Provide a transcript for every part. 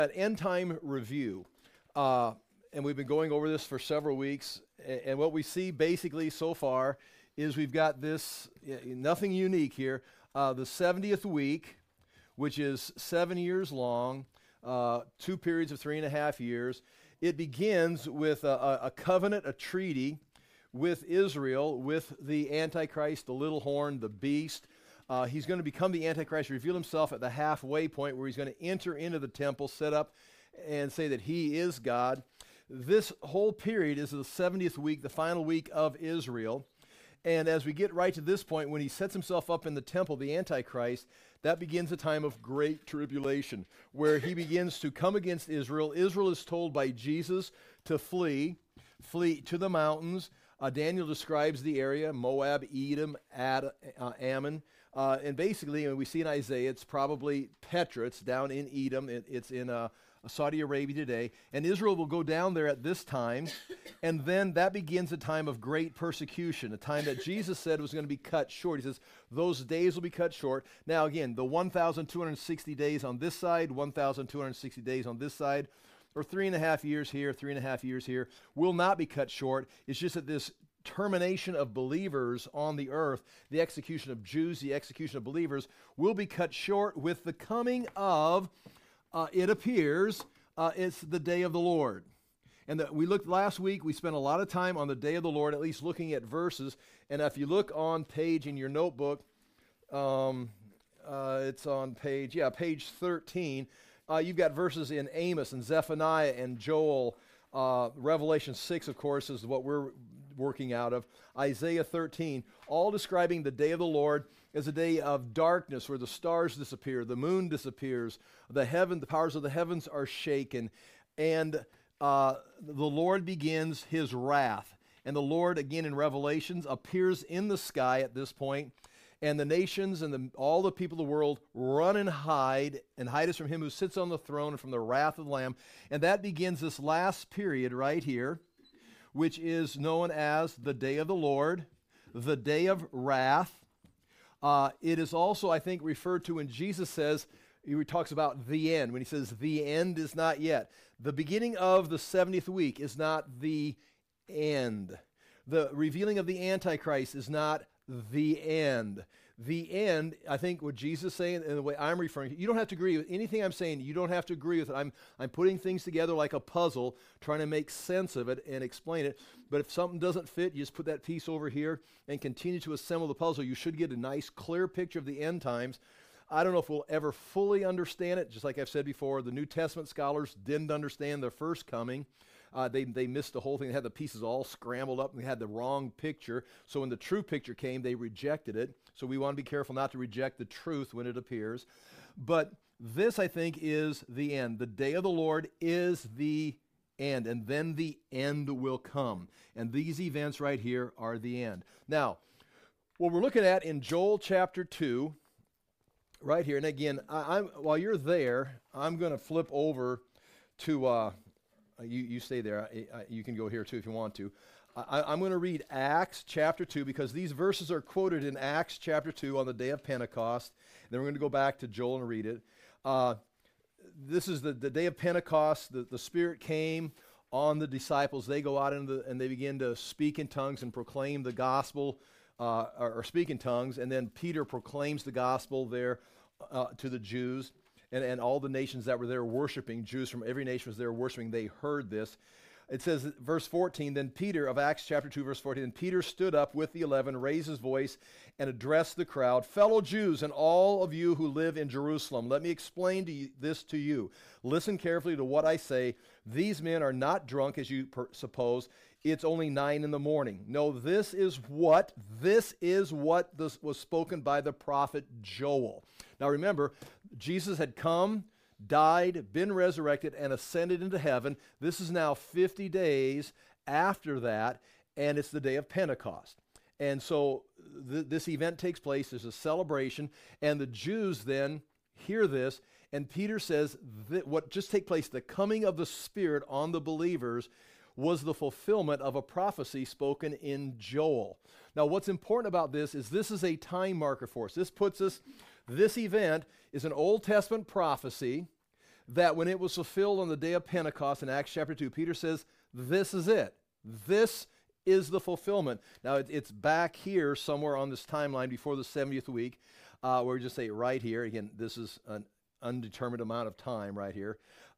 An end time review, and we've been going over this for several weeks. And what we see basically so far is we've got this, nothing unique here, the 70th week, which is 7 years long, 2 periods of 3.5 years. It begins with a covenant, a treaty with Israel, with the Antichrist, the little horn, the beast. He's going to become the Antichrist, reveal himself at the halfway point where he's going to enter into the temple, set up and say that he is God. This whole period is the 70th week, the final week of Israel. And as we get right to this point, when he sets himself up in the temple, the Antichrist, that begins a time of great tribulation, where he begins to come against Israel. Israel is told by Jesus to flee to the mountains. Daniel describes the area, Moab, Edom, Ammon. And basically, we see in Isaiah, it's probably Petra. It's down in Edom. It's in Saudi Arabia today. And Israel will go down there at this time. And then that begins a time of great persecution, a time that Jesus said was going to be cut short. He says, those days will be cut short. Now, again, the 1,260 days on this side, 1,260 days on this side, or 3.5 years here, 3.5 years here, will not be cut short. It's just that this termination of believers on the earth, the execution of Jews, the execution of believers, will be cut short with the coming of, it appears, it's the day of the Lord. And we looked last week, we spent a lot of time on the day of the Lord, at least looking at verses. And if you look on page in your notebook, it's on page 13. You've got verses in Amos and Zephaniah and Joel. Revelation 6, of course, is what we're working out of. Isaiah 13, all describing the day of the Lord as a day of darkness where the stars disappear, the moon disappears, the powers of the heavens are shaken, and the Lord begins his wrath. And the Lord, again in Revelations, appears in the sky at this point. And the nations and all the people of the world run and hide us from him who sits on the throne and from the wrath of the Lamb. And that begins this last period right here, which is known as the day of the Lord, the day of wrath. It is also, I think, referred to when Jesus says, he talks about the end, when he says the end is not yet. The beginning of the 70th week is not the end. The revealing of the Antichrist is not the end. The end, I think what Jesus is saying and the way I'm referring to, you don't have to agree with anything I'm saying. You don't have to agree with it. I'm putting things together like a puzzle, trying to make sense of it and explain it. But if something doesn't fit, you just put that piece over here and continue to assemble the puzzle. You should get a nice, clear picture of the end times. I don't know if we'll ever fully understand it. Just like I've said before, the New Testament scholars didn't understand the first coming. They missed the whole thing. They had the pieces all scrambled up and they had the wrong picture. So when the true picture came, they rejected it. So we want to be careful not to reject the truth when it appears. But this, I think, is the end. The day of the Lord is the end. And then the end will come. And these events right here are the end. Now, what we're looking at in Joel chapter 2, right here, and again, while you're there, I'm going to flip over to... You stay there. You can go here too if you want to. I'm going to read Acts chapter 2 because these verses are quoted in Acts chapter 2 on the day of Pentecost. And then we're going to go back to Joel and read it. This is the day of Pentecost. The Spirit came on the disciples. They go out and they begin to speak in tongues and proclaim the gospel or speak in tongues. And then Peter proclaims the gospel there to the Jews. And all the nations that were there worshiping, Jews from every nation was there worshiping, they heard this. It says, verse 14, then Peter, of Acts chapter 2, verse 14, then Peter stood up with the 11, raised his voice, and addressed the crowd, fellow Jews and all of you who live in Jerusalem, let me explain this to you. Listen carefully to what I say. These men are not drunk, as you suppose. It's only 9 a.m. No, this is what was spoken by the prophet Joel. Now remember, Jesus had come, died, been resurrected, and ascended into heaven. This is now 50 days after that, and it's the day of Pentecost. And so this event takes place. There's a celebration, and the Jews then hear this, and Peter says that what just take place, the coming of the Spirit on the believers, was the fulfillment of a prophecy spoken in Joel. Now, what's important about this is a time marker for us. This event is an Old Testament prophecy that when it was fulfilled on the day of Pentecost in Acts chapter 2, Peter says, this is it. This is the fulfillment. Now, it's back here somewhere on this timeline before the 70th week, where we just say right here. Again, this is an undetermined amount of time right here.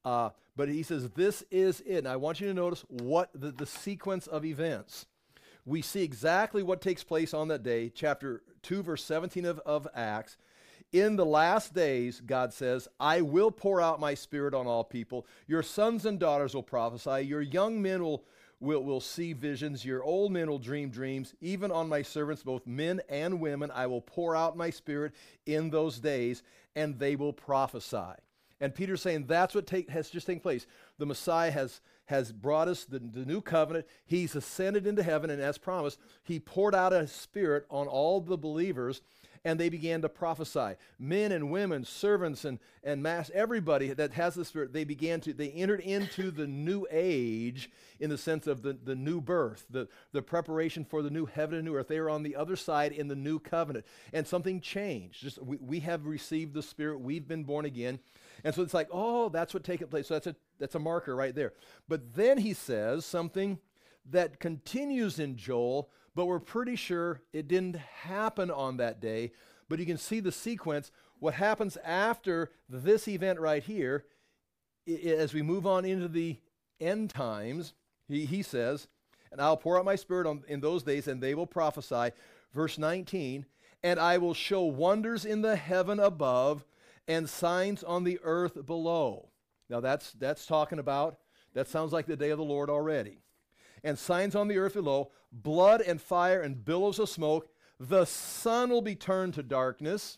But he says, this is it. And I want you to notice what the sequence of events. We see exactly what takes place on that day, chapter 2, verse 17 of Acts. In the last days, God says, I will pour out my Spirit on all people. Your sons and daughters will prophesy. Your young men will see visions. Your old men will dream dreams. Even on my servants, both men and women, I will pour out my Spirit in those days, and they will prophesy. And Peter's saying that's what has just taken place. The Messiah has brought us the new covenant. He's ascended into heaven, and as promised, he poured out his Spirit on all the believers, and they began to prophesy. Men and women, servants and mass, everybody that has the Spirit, they entered into the new age in the sense of the new birth, the preparation for the new heaven and new earth. They are on the other side in the new covenant. And something changed. Just we have received the Spirit. We've been born again. And so it's like, oh, that's what taken place. So that's a marker right there. But then he says something that continues in Joel, but we're pretty sure it didn't happen on that day. But you can see the sequence. What happens after this event right here, as we move on into the end times, he says, and I'll pour out my Spirit in those days, and they will prophesy. Verse 19, and I will show wonders in the heaven above and signs on the earth below. Now that's talking about, that sounds like the day of the Lord already. And signs on the earth below, blood and fire and billows of smoke. The sun will be turned to darkness,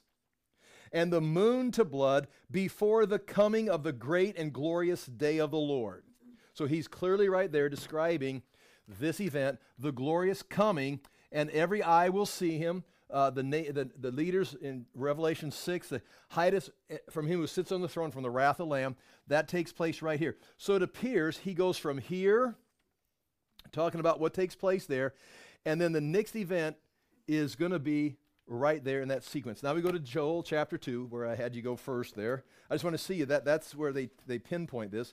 and the moon to blood before the coming of the great and glorious day of the Lord. So he's clearly right there describing this event, the glorious coming, and every eye will see him. The leaders in Revelation 6, the hide from him who sits on the throne from the wrath of the Lamb, that takes place right here. So it appears he goes from here, talking about what takes place there, and then the next event is going to be right there in that sequence. Now we go to Joel chapter 2, where I had you go first there. I just want to see you, that's where they pinpoint this.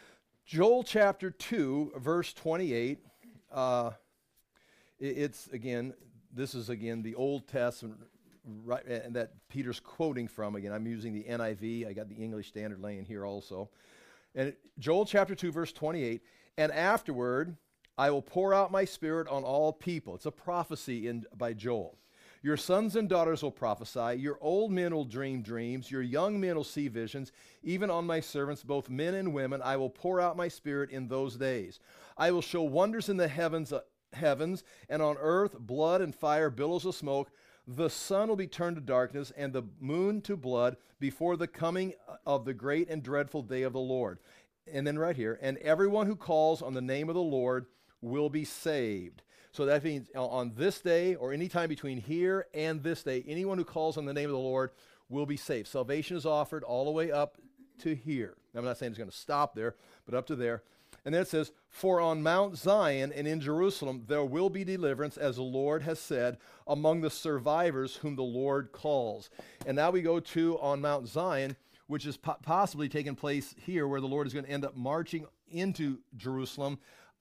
Joel chapter 2, verse 28, this is again the Old Testament, right, and that Peter's quoting from. Again, I'm using the NIV. I got the English Standard laying here also. And Joel chapter 2, verse 28, and afterward I will pour out my Spirit on all people. It's a prophecy by Joel. Your sons and daughters will prophesy. Your old men will dream dreams. Your young men will see visions. Even on my servants, both men and women, I will pour out my Spirit in those days. I will show wonders in the heavens, and on earth blood and fire, billows of smoke. The sun will be turned to darkness and the moon to blood before the coming of the great and dreadful day of the Lord. And then right here, and everyone who calls on the name of the Lord will be saved. So that means on this day, or any time between here and this day, anyone who calls on the name of the Lord will be saved. Salvation is offered all the way up to here. I'm not saying it's going to stop there, but up to there. And then it says, for on Mount Zion and in Jerusalem there will be deliverance, as the Lord has said, among the survivors whom the Lord calls. And now we go to on Mount Zion, which is possibly taking place here, where the Lord is going to end up marching into Jerusalem.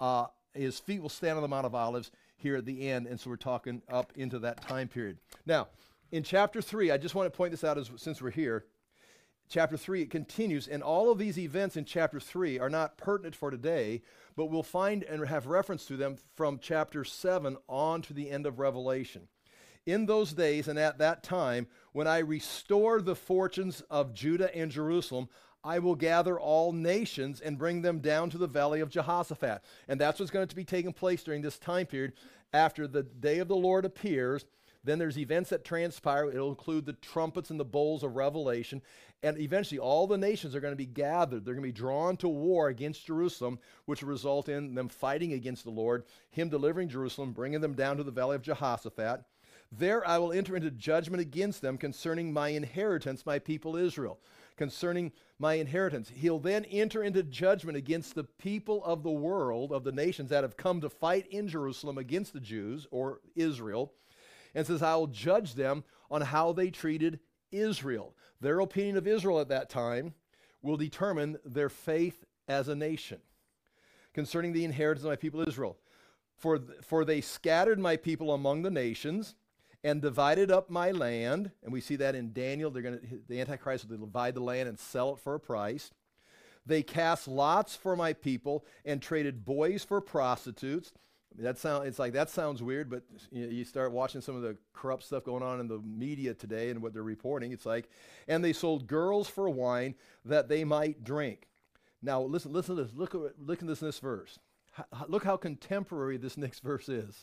His feet will stand on the Mount of Olives here at the end, and so we're talking up into that time period. Now, in chapter 3, I just want to point this out since we're here. Chapter 3, it continues, and all of these events in chapter 3 are not pertinent for today, but we'll find and have reference to them from chapter 7 on to the end of Revelation. In those days and at that time, when I restore the fortunes of Judah and Jerusalem, I will gather all nations and bring them down to the valley of Jehoshaphat. And that's what's going to be taking place during this time period. After the day of the Lord appears, then there's events that transpire. It'll include the trumpets and the bowls of Revelation. And eventually all the nations are going to be gathered. They're going to be drawn to war against Jerusalem, which will result in them fighting against the Lord, him delivering Jerusalem, bringing them down to the valley of Jehoshaphat. There I will enter into judgment against them concerning my inheritance, my people Israel. Concerning my inheritance. He'll then enter into judgment against the people of the world, of the nations that have come to fight in Jerusalem against the Jews, or Israel, and says, I will judge them on how they treated Israel. Their opinion of Israel at that time will determine their faith as a nation concerning the inheritance of my people Israel. For they scattered my people among the nations and divided up my land. And we see that in Daniel. The Antichrist will divide the land and sell it for a price. They cast lots for my people and traded boys for prostitutes. That sounds weird, but you start watching some of the corrupt stuff going on in the media today and what they're reporting. It's like, and they sold girls for wine that they might drink. Now listen to this. Look at this verse. Look how contemporary this next verse is.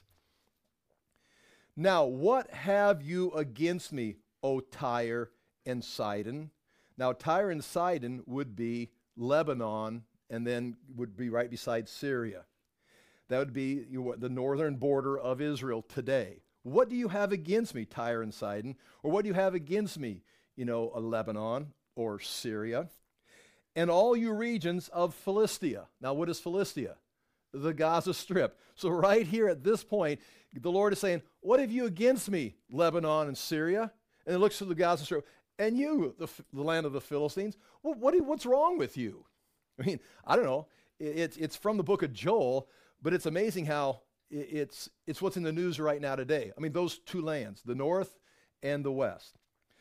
Now, what have you against me, O Tyre and Sidon? Now, Tyre and Sidon would be Lebanon, and then would be right beside Syria. That would be the northern border of Israel today. What do you have against me, Tyre and Sidon? Or what do you have against me, a Lebanon or Syria? And all you regions of Philistia. Now, what is Philistia? The Gaza Strip. So right here at this point, the Lord is saying, what have you against me, Lebanon and Syria? And it looks to the Gaza Strip. And you, the land of the Philistines, what's wrong with you? I mean, I don't know. It's from the book of Joel, but it's amazing how it's what's in the news right now today. I mean, those two lands, the north and the west.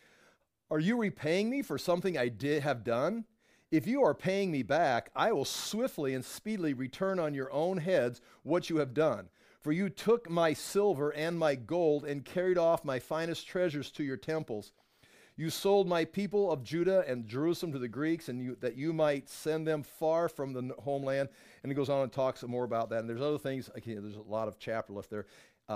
Are you repaying me for something I have done? If you are paying me back, I will swiftly and speedily return on your own heads what you have done. For you took my silver and my gold and carried off my finest treasures to your temples. You sold my people of Judah and Jerusalem to the Greeks, and that you might send them far from the homeland. And it goes on and talks more about that. And there's other things. There's a lot of chapter left there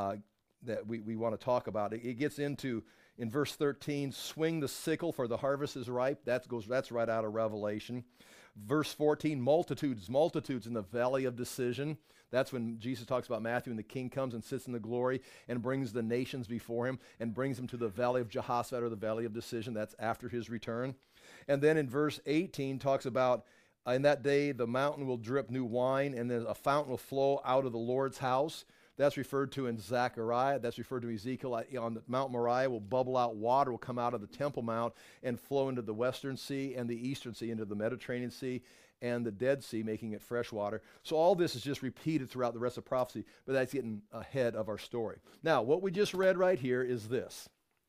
that we want to talk about. It gets into, in verse 13, swing the sickle, for the harvest is ripe. That's right out of Revelation. Verse 14, multitudes in the valley of decision. That's when Jesus talks about Matthew, and the king comes and sits in the glory and brings the nations before him and brings them to the valley of Jehoshaphat, or the valley of decision. That's after his return. And then in verse 18 talks about, in that day the mountain will drip new wine, and then a fountain will flow out of the Lord's house. That's referred to in Zechariah. That's referred to Ezekiel. On the Mount Moriah will bubble out, water will come out of the Temple Mount and flow into the Western Sea and the Eastern Sea, into the Mediterranean Sea and the Dead Sea, making it fresh water. So all this is just repeated throughout the rest of prophecy, but that's getting ahead of our story. Now, what we just read right here is this.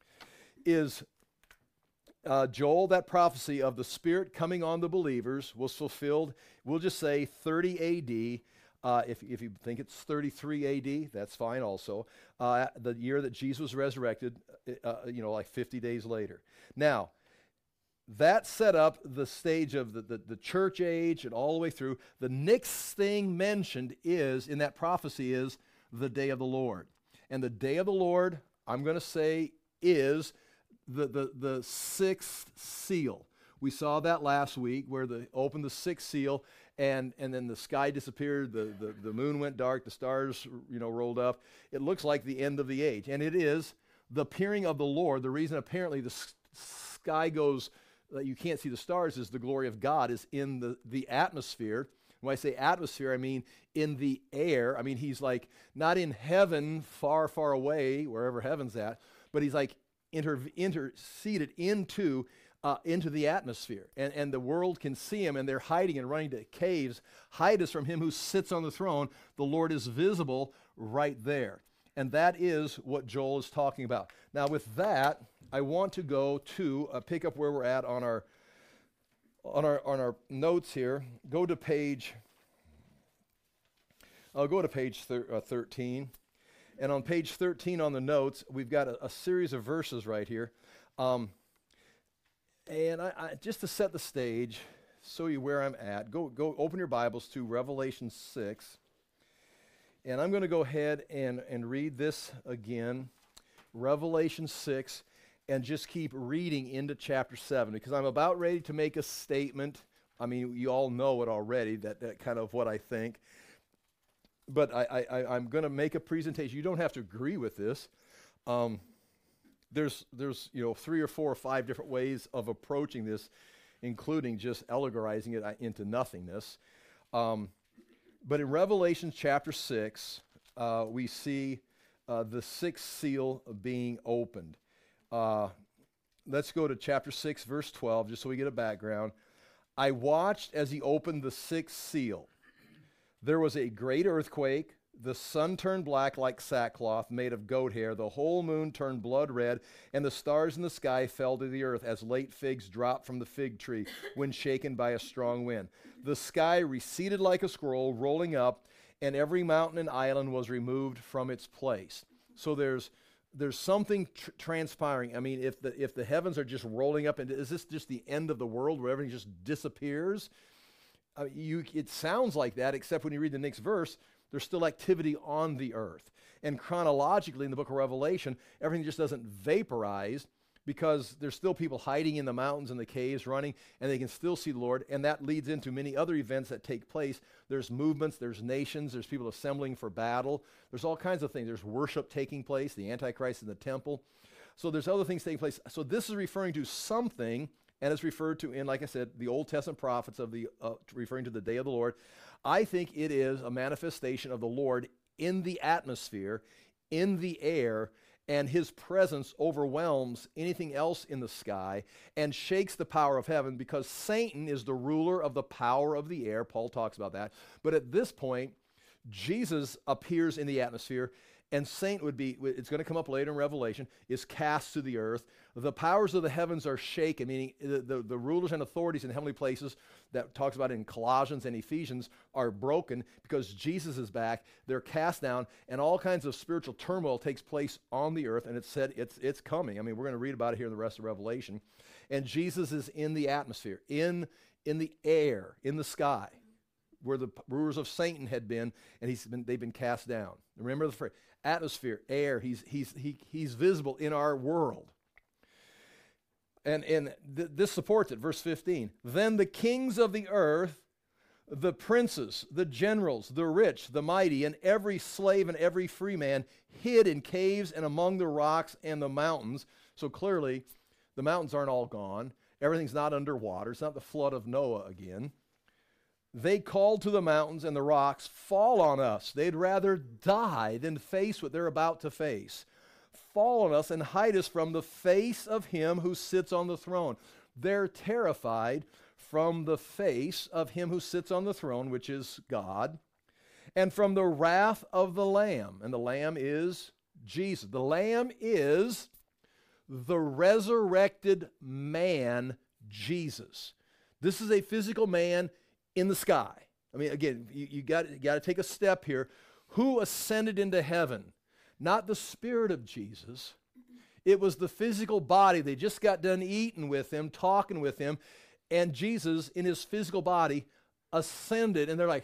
Joel, that prophecy of the Spirit coming on the believers was fulfilled, we'll just say 30 A.D., if you think it's 33 A.D., that's fine also. The year that Jesus was resurrected, like 50 days later. Now, that set up the stage of the church age and all the way through. The next thing mentioned in that prophecy is the day of the Lord. And the day of the Lord, I'm going to say, is the sixth seal. We saw that last week where they opened the sixth seal, and then the sky disappeared, the moon went dark, the stars rolled up. It looks like the end of the age, and it is the appearing of the Lord. The reason apparently the sky goes, you can't see the stars, is the glory of God is in the atmosphere. When I say atmosphere, I mean in the air. I mean, he's like not in heaven far, far away, wherever heaven's at, but he's like interceded into the atmosphere. And the world can see him, and they're hiding and running to caves. Hide us from him who sits on the throne. The Lord is visible right there. And that is what Joel is talking about. Now with that, I want to go to pick up where we're at on our notes here. Go to page 13. And on page 13 on the notes, we've got a series of verses right here. And I just to set the stage, show you where I'm at, go open your Bibles to Revelation 6. And I'm going to go ahead and read this again, Revelation 6, and just keep reading into chapter 7, because I'm about ready to make a statement. I mean, you all know it already, that kind of what I think. But I'm going to make a presentation. You don't have to agree with this. There's 3 or 4 or 5 different ways of approaching this, including just allegorizing it into nothingness. But in Revelation chapter 6, we see the sixth seal being opened. Let's go to chapter 6, verse 12, just so we get a background. I watched as he opened the sixth seal. There was a great earthquake. The sun turned black like sackcloth made of goat hair. The whole moon turned blood red, and the stars in the sky fell to the earth as late figs drop from the fig tree when shaken by a strong wind. The sky receded like a scroll, rolling up, and every mountain and island was removed from its place. So there's something transpiring. I mean, if the heavens are just rolling up, and is this just the end of the world where everything just disappears? It sounds like that, except when you read the next verse, there's still activity on the earth. And chronologically in the book of Revelation, everything just doesn't vaporize because there's still people hiding in the mountains and the caves running, and they can still see the Lord. And that leads into many other events that take place. There's movements, there's nations, there's people assembling for battle. There's all kinds of things. There's worship taking place, the Antichrist in the temple. So there's other things taking place. So this is referring to something, and it's referred to in, like I said, the Old Testament prophets of referring to the day of the Lord. I think it is a manifestation of the Lord in the atmosphere, in the air, and his presence overwhelms anything else in the sky and shakes the power of heaven, because Satan is the ruler of the power of the air. Paul talks about that. But at this point, Jesus appears in the atmosphere, and Satan would be, it's going to come up later in Revelation, is cast to the earth. The powers of the heavens are shaken, meaning the rulers and authorities in heavenly places that talks about in Colossians and Ephesians are broken because Jesus is back. They're cast down, and all kinds of spiritual turmoil takes place on the earth, and it's said it's coming. I mean, we're going to read about it here in the rest of Revelation. And Jesus is in the atmosphere, in the air, in the sky, where the rulers of Satan had been, and they've been cast down. Remember the phrase, atmosphere, air. He's visible in our world. And this supports it. Verse 15. Then the kings of the earth, the princes, the generals, the rich, the mighty, and every slave and every free man hid in caves and among the rocks and the mountains. So clearly, the mountains aren't all gone. Everything's not underwater. It's not the flood of Noah again. They called to the mountains and the rocks, fall on us. They'd rather die than face what they're about to face. Fall on us and hide us from the face of him who sits on the throne. They're terrified from the face of him who sits on the throne, which is God, and from the wrath of the Lamb. And the Lamb is Jesus. The Lamb is the resurrected man, Jesus. This is a physical man in the sky. I mean, again, you got to take a step here. Who ascended into heaven? Not the spirit of Jesus. It was the physical body. They just got done eating with him, talking with him, and Jesus, in his physical body, ascended, and they're like,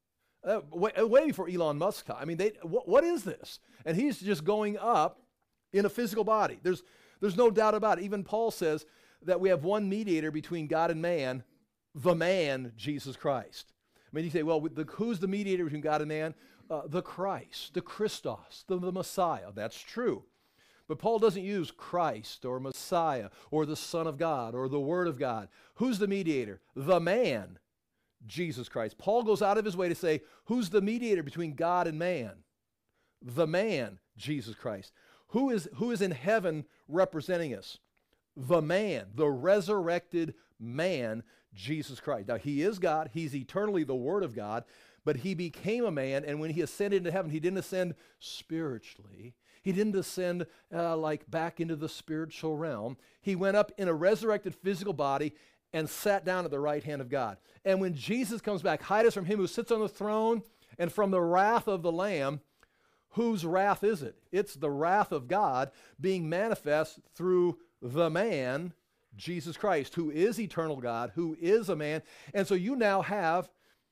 way before Elon Musk time. I mean, what is this? And he's just going up in a physical body. There's no doubt about it. Even Paul says that we have one mediator between God and man, the man, Jesus Christ. I mean, you say, well, who's the mediator between God and man? The Christ, the Christos, the Messiah. That's true. But Paul doesn't use Christ or Messiah or the Son of God or the Word of God. Who's the mediator? The man, Jesus Christ. Paul goes out of his way to say, who's the mediator between God and man? The man, Jesus Christ. Who is in heaven representing us? The man, the resurrected man, Jesus Christ. Now, he is God. He's eternally the Word of God, but he became a man, and when he ascended into heaven, he didn't ascend spiritually. He didn't ascend like back into the spiritual realm. He went up in a resurrected physical body and sat down at the right hand of God. And when Jesus comes back, hide us from him who sits on the throne and from the wrath of the Lamb. Whose wrath is it? It's the wrath of God being manifest through the man, Jesus Christ, who is eternal God, who is a man. And so you now have,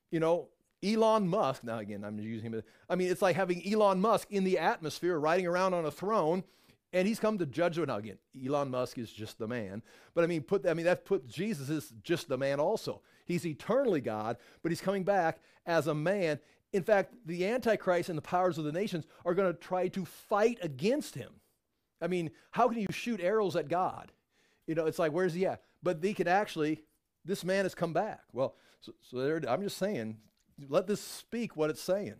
Elon Musk. Now, again, I'm using him. I mean, it's like having Elon Musk in the atmosphere riding around on a throne, and he's come to judge. Now, again, Elon Musk is just the man. But Jesus is just the man also. He's eternally God, but he's coming back as a man. In fact, the Antichrist and the powers of the nations are going to try to fight against him. I mean, how can you shoot arrows at God? It's like, where's he at? But they could actually, this man has come back. Well, so I'm just saying, let this speak what it's saying.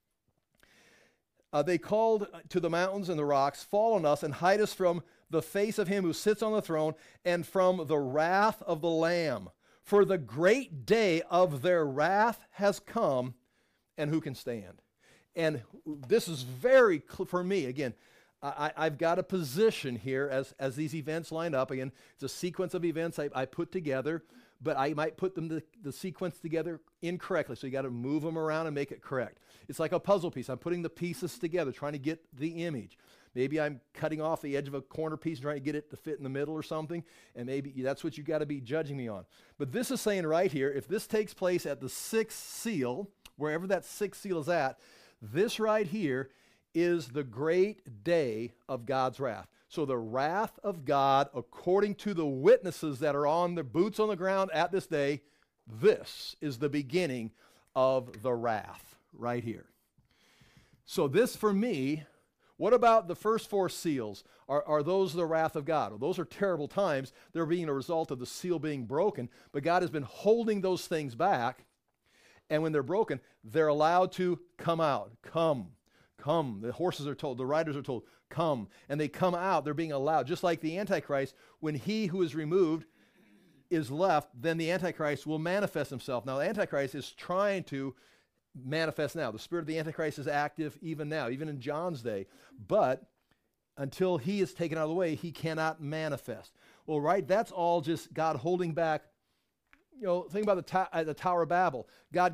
They called to the mountains and the rocks, fall on us and hide us from the face of him who sits on the throne and from the wrath of the Lamb. For the great day of their wrath has come, and who can stand? And this is very clear for me. Again, I've got a position here as these events line up. Again, it's a sequence of events I put together, but I might put them the sequence together incorrectly. So you got to move them around and make it correct. It's like a puzzle piece. I'm putting the pieces together, trying to get the image. Maybe I'm cutting off the edge of a corner piece and trying to get it to fit in the middle or something, and maybe that's what you got to be judging me on. But this is saying right here, if this takes place at the sixth seal, wherever that sixth seal is at, this right here is the great day of God's wrath. So the wrath of God, according to the witnesses that are on the boots on the ground at this day, this is the beginning of the wrath right here. So this for me, what about the first four seals? Are those the wrath of God? Well, those are terrible times. They're being a result of the seal being broken, but God has been holding those things back, and when they're broken, they're allowed to come out. Come. The horses are told, the riders are told, come. And they come out, they're being allowed. Just like the Antichrist, when he who is removed is left, then the Antichrist will manifest himself. Now, the Antichrist is trying to manifest now. The spirit of the Antichrist is active even now, even in John's day. But until he is taken out of the way, he cannot manifest. Well, right, that's all just God holding back. You know, think about the Tower of Babel.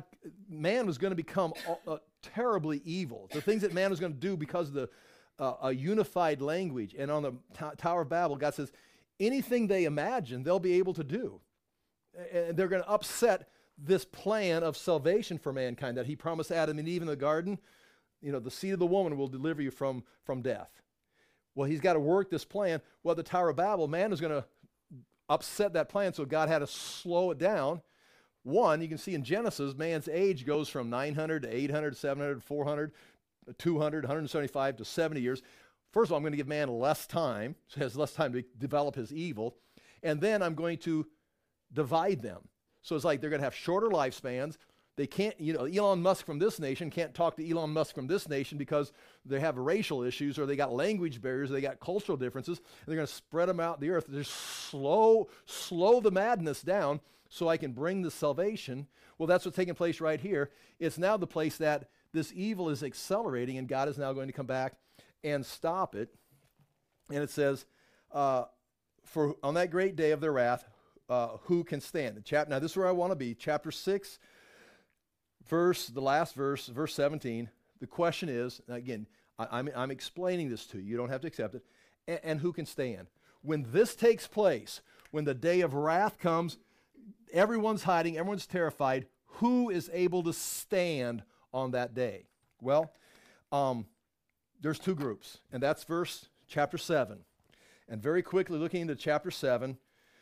Man was going to become terribly evil. The things that man was going to do because of a unified language. And on the Tower of Babel, God says, anything they imagine, they'll be able to do. And they're going to upset this plan of salvation for mankind that he promised Adam and Eve in the garden. You know, the seed of the woman will deliver you from death. Well, he's got to work this plan. Well, the Tower of Babel, man is going to upset that plan, so God had to slow it down. One, you can see in Genesis, man's age goes from 900 to 800, 700, 400, 200, 175 to 70 years. First of all, I'm going to give man less time, so he has less time to develop his evil. And then I'm going to divide them. So it's like they're going to have shorter lifespans. They can't, you know, Elon Musk from this nation can't talk to Elon Musk from this nation because they have racial issues or they got language barriers, or they got cultural differences, and they're going to spread them out the earth. Just slow the madness down so I can bring the salvation. Well, that's what's taking place right here. It's now the place that this evil is accelerating, and God is now going to come back and stop it. And it says, for on that great day of their wrath, who can stand? Now this is where I want to be. Chapter 6, the last verse, verse 17. The question is, again, I'm explaining this to you. You don't have to accept it. And who can stand? When this takes place, when the day of wrath comes, everyone's hiding, everyone's terrified. Who is able to stand on that day? Well, there's two groups, and that's chapter 7. And very quickly looking into chapter 7,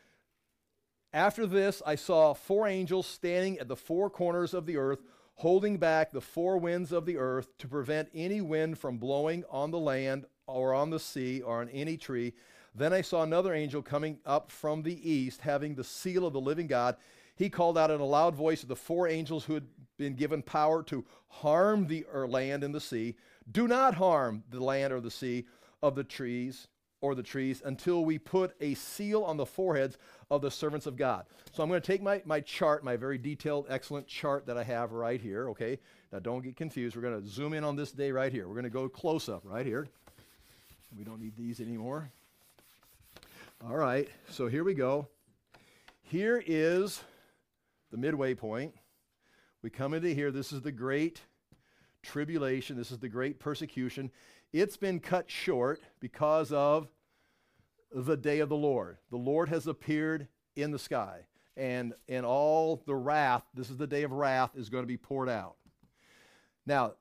after this I saw 4 angels standing at the 4 corners of the earth, holding back the 4 winds of the earth to prevent any wind from blowing on the land or on the sea or on any tree. Then I saw another angel coming up from the east, having the seal of the living God. He called out in a loud voice to the 4 angels who had been given power to harm the land and the sea. Do not harm the land or the sea of the trees until we put a seal on the foreheads of the servants of God. So I'm going to take my chart, my very detailed, excellent chart that I have right here, okay? Now don't get confused. We're going to zoom in on this day right here. We're going to go close up right here. We don't need these anymore. All right, so here we go. Here is the midway point. We come into here. This is the great tribulation. This is the great persecution. It's been cut short because of the day of the Lord. The Lord has appeared in the sky, and all the wrath, this is the day of wrath, is going to be poured out. Now,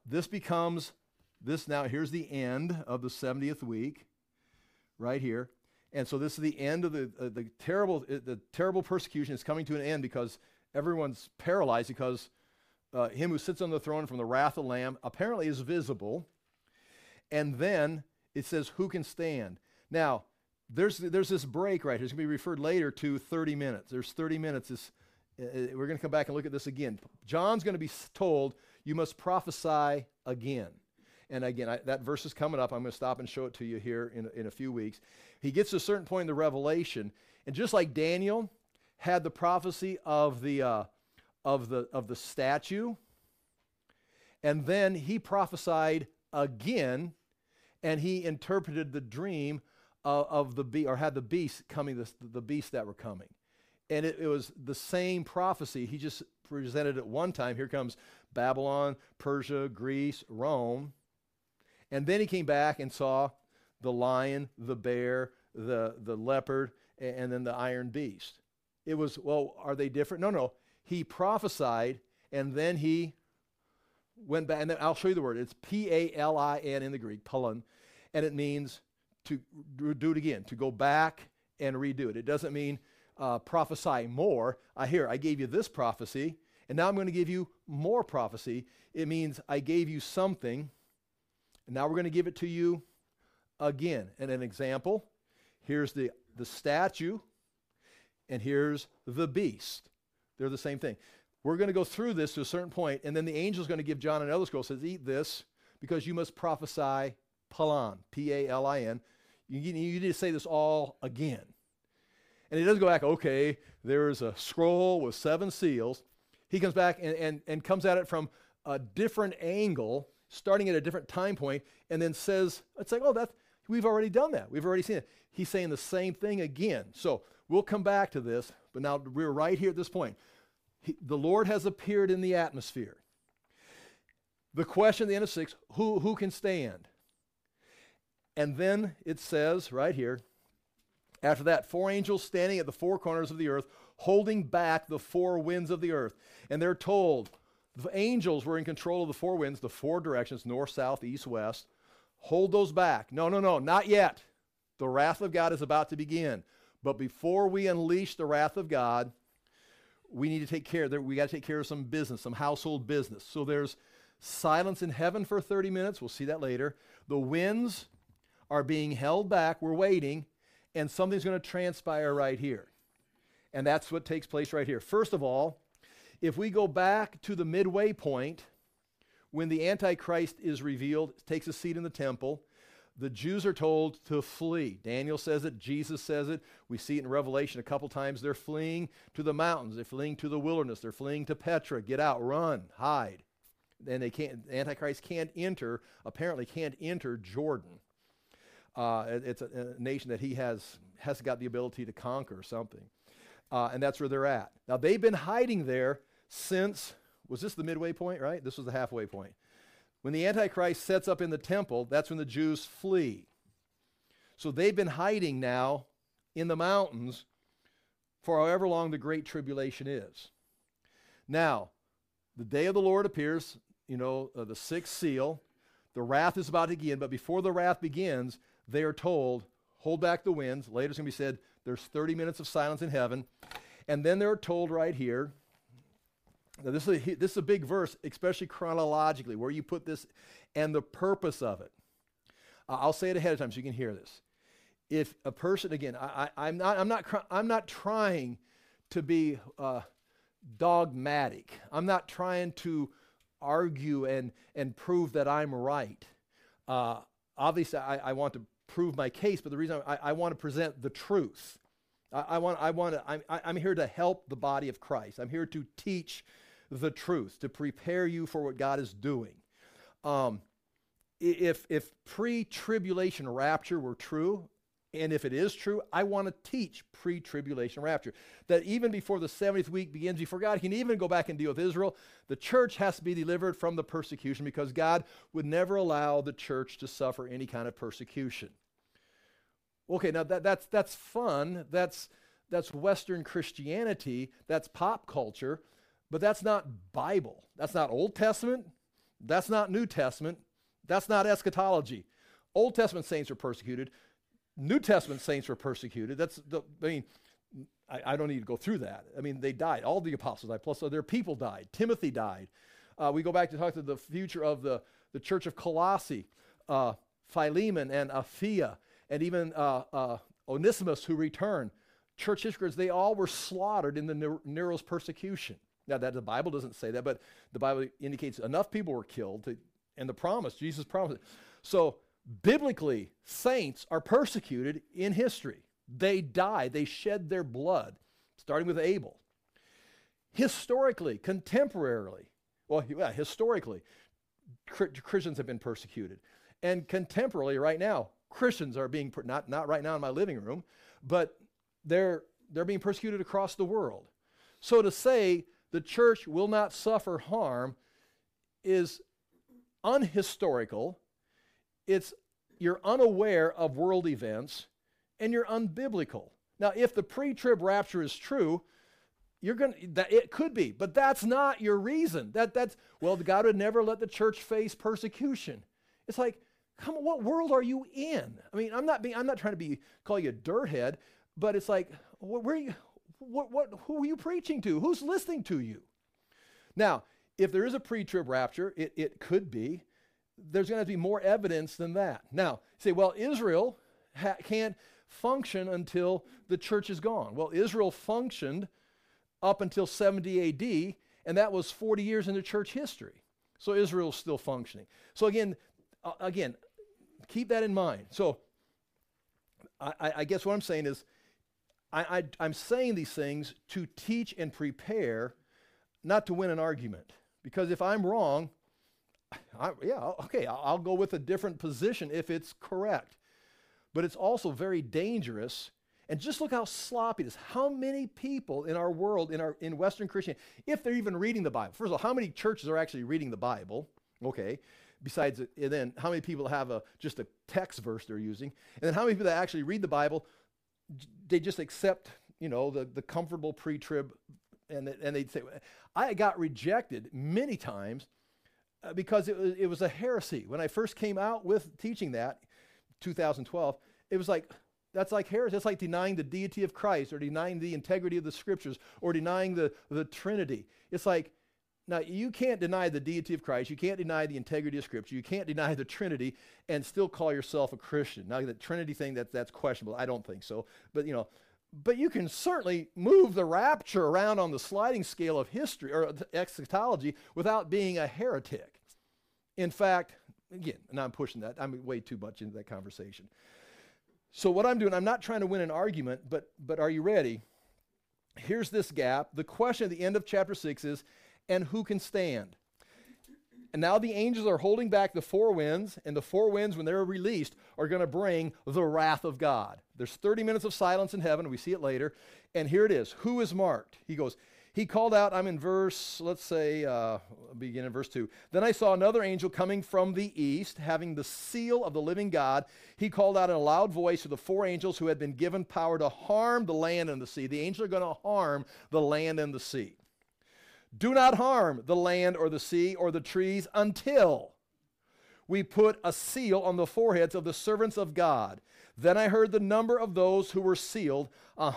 here's the end of the 70th week, right here. And so this is the end of the terrible persecution is coming to an end because everyone's paralyzed because him who sits on the throne from the wrath of the Lamb apparently is visible. And then it says, who can stand? Now, there's this break right here. It's going to be referred later to 30 minutes. There's 30 minutes. We're going to come back and look at this again. John's going to be told, you must prophesy again. And again, that verse is coming up. I'm going to stop and show it to you here in a few weeks. He gets to a certain point in the Revelation, and just like Daniel had the prophecy of the statue, and then he prophesied again, and he interpreted the dream of the beast, or had the beast coming, the beasts that were coming. And it was the same prophecy. He just presented it one time. Here comes Babylon, Persia, Greece, Rome. And then he came back and saw the lion, the bear, the leopard, and then the iron beast. It was, well, are they different? No. He prophesied, and then he went back, and then I'll show you the word. It's P-A-L-I-N in the Greek, palin, and it means to do it again, to go back and redo it. It doesn't mean prophesy more. I gave you this prophecy, and now I'm going to give you more prophecy. It means I gave you something, and now we're going to give it to you again. And an example, here's the statue, and here's the beast. They're the same thing. We're going to go through this to a certain point, and then the angel's going to give John another scroll. Says, eat this, because you must prophesy palin, P-A-L-I-N. You need to say this all again. And he doesn't go back, okay, there's a scroll with 7 seals. He comes back and comes at it from a different angle, starting at a different time point, and then says, it's like, oh, we've already done that. We've already seen it. He's saying the same thing again. So we'll come back to this, but now we're right here at this point. The Lord has appeared in the atmosphere. The question at the end of 6, who can stand? And then it says right here, after that, 4 angels standing at the 4 corners of the earth, holding back the 4 winds of the earth. And they're told, the angels were in control of the 4 winds, the 4 directions, north, south, east, west. Hold those back. No, not yet. The wrath of God is about to begin. But before we unleash the wrath of God, we need to take care of that. We got to take care of some business, some household business. So there's silence in heaven for 30 minutes. We'll see that later. The winds are being held back. We're waiting. And something's going to transpire right here. And that's what takes place right here. First of all, if we go back to the midway point, when the Antichrist is revealed, takes a seat in the temple, the Jews are told to flee. Daniel says it, Jesus says it. We see it in Revelation a couple times. They're fleeing to the mountains. They're fleeing to the wilderness. They're fleeing to Petra. Get out, run, hide. And they can't, Antichrist apparently can't enter Jordan. It's a nation that he has got the ability to conquer or something. And that's where they're at. Now, they've been hiding there since, was this the midway point, right? This was the halfway point. When the Antichrist sets up in the temple, that's when the Jews flee. So they've been hiding now in the mountains for however long the Great Tribulation is. Now, the day of the Lord appears, the 6th seal. The wrath is about to begin, but before the wrath begins, they are told, hold back the winds. Later it's going to be said, there's 30 minutes of silence in heaven. And then they're told right here, now this is a big verse, especially chronologically, where you put this and the purpose of it. I'll say it ahead of time so you can hear this. If a person, again, I'm not trying to be dogmatic. I'm not trying to argue and prove that I'm right. Obviously, I want to prove my case, but the reason I want to present the truth. I'm here to help the body of Christ. I'm here to teach the truth, to prepare you for what God is doing. If pre-tribulation rapture were true, and if it is true, I want to teach pre-tribulation rapture. That even before the 70th week begins, before God can even go back and deal with Israel, the church has to be delivered from the persecution, because God would never allow the church to suffer any kind of persecution. Okay, now that's fun. That's Western Christianity. That's pop culture. But that's not Bible. That's not Old Testament. That's not New Testament. That's not eschatology. Old Testament saints were persecuted. New Testament saints were persecuted. I don't need to go through that. They died. All the apostles died, plus other people died. Timothy died. We go back to talk to the future of the church of Colossae, Philemon and Apphia, and even Onesimus, who returned. Church history, they all were slaughtered in the Nero's persecution. Now, the Bible doesn't say that, but the Bible indicates enough people were killed, and the promise, Jesus promised it. So, biblically, saints are persecuted in history. They die. They shed their blood. It's starting with Abel. Historically, contemporarily, well, yeah, historically, Christians have been persecuted. And contemporarily, right now, Christians are being, not right now in my living room, but they're being persecuted across the world. So to say the church will not suffer harm is unhistorical. You're unaware of world events, and you're unbiblical. Now, if the pre-trib rapture is true, it could be, but that's not your reason. Well, God would never let the church face persecution. It's like, come on, what world are you in? I mean, I'm not trying to call you a dirthead, but it's like, who are you preaching to? Who's listening to you? Now, if there is a pre-trib rapture, it could be. There's going to have to be more evidence than that. Now, say, well, Israel can't function until the church is gone. Well, Israel functioned up until 70 AD, and that was 40 years into church history. So Israel's still functioning. So again, keep that in mind. So I guess what I'm saying is, I'm saying these things to teach and prepare, not to win an argument. Because if I'm wrong, I'll go with a different position if it's correct. But it's also very dangerous. And just look how sloppy it is. How many people in our world, in Western Christianity, if they're even reading the Bible, first of all, how many churches are actually reading the Bible? Okay. Besides, and then how many people have just a text verse they're using? And then how many people that actually read the Bible, they just accept, the comfortable pre-trib, and they'd say, I got rejected many times because it was a heresy. When I first came out with teaching that, 2012, it was like, that's like heresy. That's like denying the deity of Christ, or denying the integrity of the scriptures, or denying the Trinity. It's like, now you can't deny the deity of Christ, you can't deny the integrity of scripture, you can't deny the Trinity and still call yourself a Christian. Now the Trinity thing, that's questionable. I don't think so. But you can certainly move the rapture around on the sliding scale of history or eschatology without being a heretic. In fact, again, and I'm pushing that, I'm way too much into that conversation. So what I'm doing, I'm not trying to win an argument, but are you ready? Here's this gap. The question at the end of chapter 6 is, and who can stand? And now the angels are holding back the four winds, and the four winds, when they're released, are going to bring the wrath of God. There's 30 minutes of silence in heaven. We see it later. And here it is. Who is marked? He called out, I'm in verse, begin in verse 2. Then I saw another angel coming from the east, having the seal of the living God. He called out in a loud voice to the four angels who had been given power to harm the land and the sea. The angels are going to harm the land and the sea. Do not harm the land or the sea or the trees until we put a seal on the foreheads of the servants of God. Then I heard the number of those who were sealed,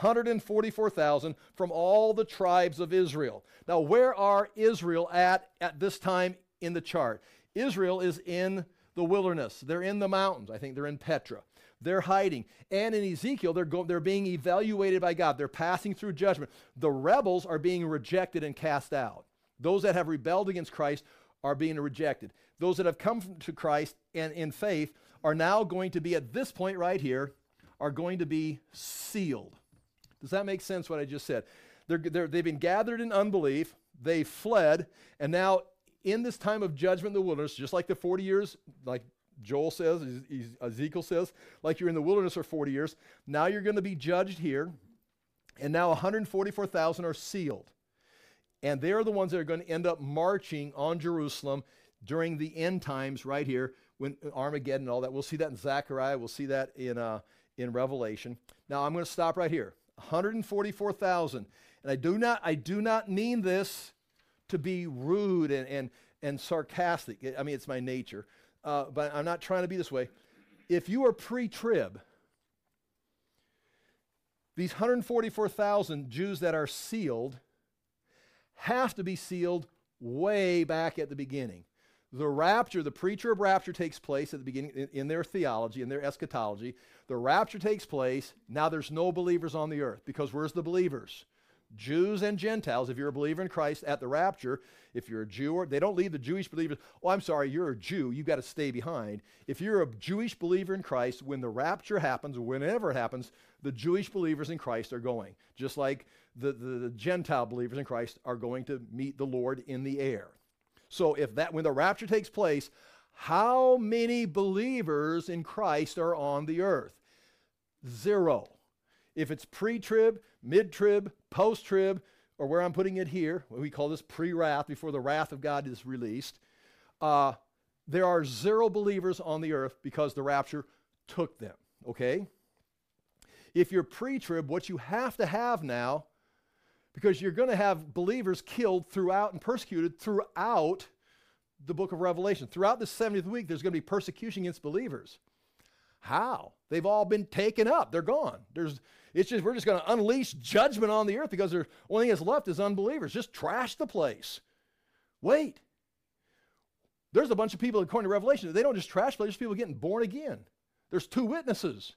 144,000 from all the tribes of Israel. Now, where are Israel at this time in the chart? Israel is in the wilderness. They're in the mountains. I think they're in Petra. They're hiding. And in Ezekiel, they're being evaluated by God. They're passing through judgment. The rebels are being rejected and cast out. Those that have rebelled against Christ are being rejected. Those that have come to Christ and in faith are now going to be, at this point right here, are going to be sealed. Does that make sense what I just said? They've been gathered in unbelief. They fled. And now in this time of judgment in the wilderness, just like the 40 years, like Joel says, Ezekiel says, like you're in the wilderness for 40 years, now you're going to be judged here. And now 144,000 are sealed. And they're the ones that are going to end up marching on Jerusalem during the end times right here, when Armageddon and all that. We'll see that in Zechariah. We'll see that in Revelation. Now I'm going to stop right here. 144,000. And I do not mean this to be rude and sarcastic. I mean, it's my nature. But I'm not trying to be this way. If you are pre-trib, these 144,000 Jews that are sealed have to be sealed way back at the beginning. The rapture, the pre-trib rapture takes place at the beginning in their theology, in their eschatology. The rapture takes place. Now there's no believers on the earth, because where's the believers? Jews and Gentiles. If you're a believer in Christ at the rapture, if you're a Jew, or they don't leave the Jewish believers, oh, I'm sorry, you're a Jew, you've got to stay behind. If you're a Jewish believer in Christ, when the rapture happens, or whenever it happens, the Jewish believers in Christ are going. Just like the Gentile believers in Christ are going to meet the Lord in the air. So when the rapture takes place, how many believers in Christ are on the earth? 0. If it's pre-trib, mid-trib, post-trib, or where I'm putting it here, we call this pre-wrath, before the wrath of God is released, there are 0 believers on the earth because the rapture took them, okay? If you're pre-trib, what you have to have now, because you're going to have believers killed throughout and persecuted throughout the book of Revelation. Throughout the 70th week, there's going to be persecution against believers. How? They've all been taken up. They're gone. We're just going to unleash judgment on the earth because the only thing that's left is unbelievers. Just trash the place. Wait. There's a bunch of people, according to Revelation, they don't just trash the place, there's people getting born again. There's 2 witnesses.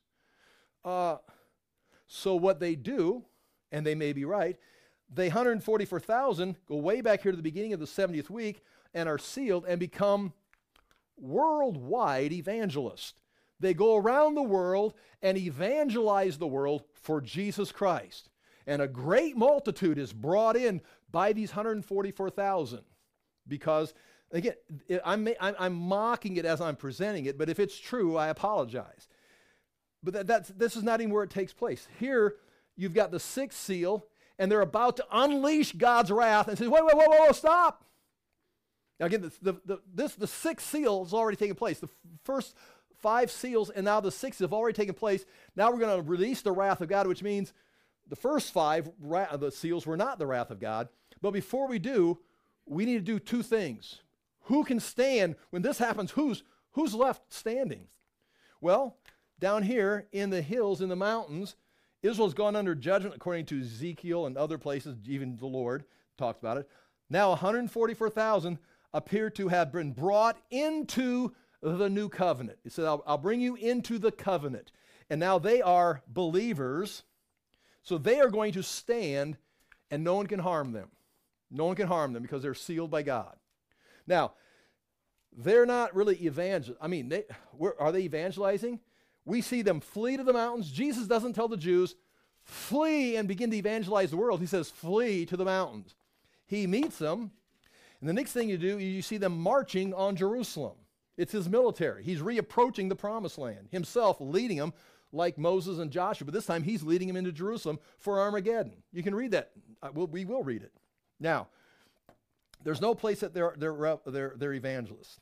So what they do, and they may be right, they 144,000 go way back here to the beginning of the 70th week and are sealed and become worldwide evangelists. They go around the world and evangelize the world for Jesus Christ. And a great multitude is brought in by these 144,000 because, again, I'm mocking it as I'm presenting it, but if it's true, I apologize. But this is not even where it takes place. Here, you've got the 6th seal, and they're about to unleash God's wrath and say, whoa, stop. Now again, the 6th seal has already taken place. The first 5 seals and now the 6th have already taken place. Now we're going to release the wrath of God, which means the first 5 the seals were not the wrath of God. But before we do, we need to do 2 things. Who can stand when this happens? Who's left standing? Well, down here in the hills, in the mountains, Israel's gone under judgment according to Ezekiel and other places, even the Lord talks about it. Now 144,000 appear to have been brought into the new covenant. It says, I'll bring you into the covenant. And now they are believers, so they are going to stand and no one can harm them. No one can harm them because they're sealed by God. Now, they're not really evangelists. I mean, are they evangelizing? We see them flee to the mountains. Jesus doesn't tell the Jews, flee and begin to evangelize the world. He says, flee to the mountains. He meets them, and the next thing you do, you see them marching on Jerusalem. It's his military. He's reapproaching the promised land, himself leading them like Moses and Joshua, but this time he's leading them into Jerusalem for Armageddon. You can read that. We will read it. Now, there's no place that they're evangelists,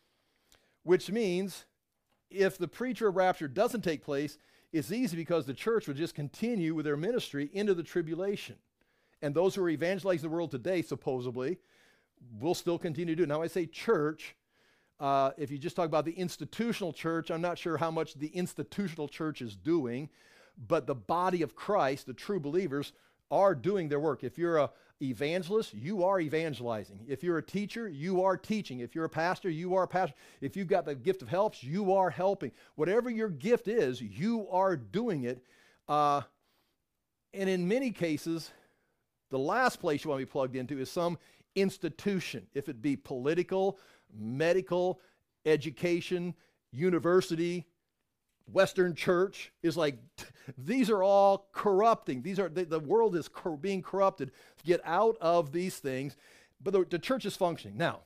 which means if the preacher of rapture doesn't take place, it's easy because the church would just continue with their ministry into the tribulation. And those who are evangelizing the world today, supposedly, will still continue to do it. Now, I say church. If you just talk about the institutional church, I'm not sure how much the institutional church is doing, but the body of Christ, the true believers, are doing their work. If you're an evangelist, you are evangelizing. If you're a teacher, you are teaching. If you're a pastor, you are a pastor. If you've got the gift of helps, you are helping. Whatever your gift is, you are doing it. And in many cases, the last place you want to be plugged into is some institution, if it be political, medical, education, university, Western church, is like, these are all corrupting. The world is being corrupted. Get out of these things. But the church is functioning. Now,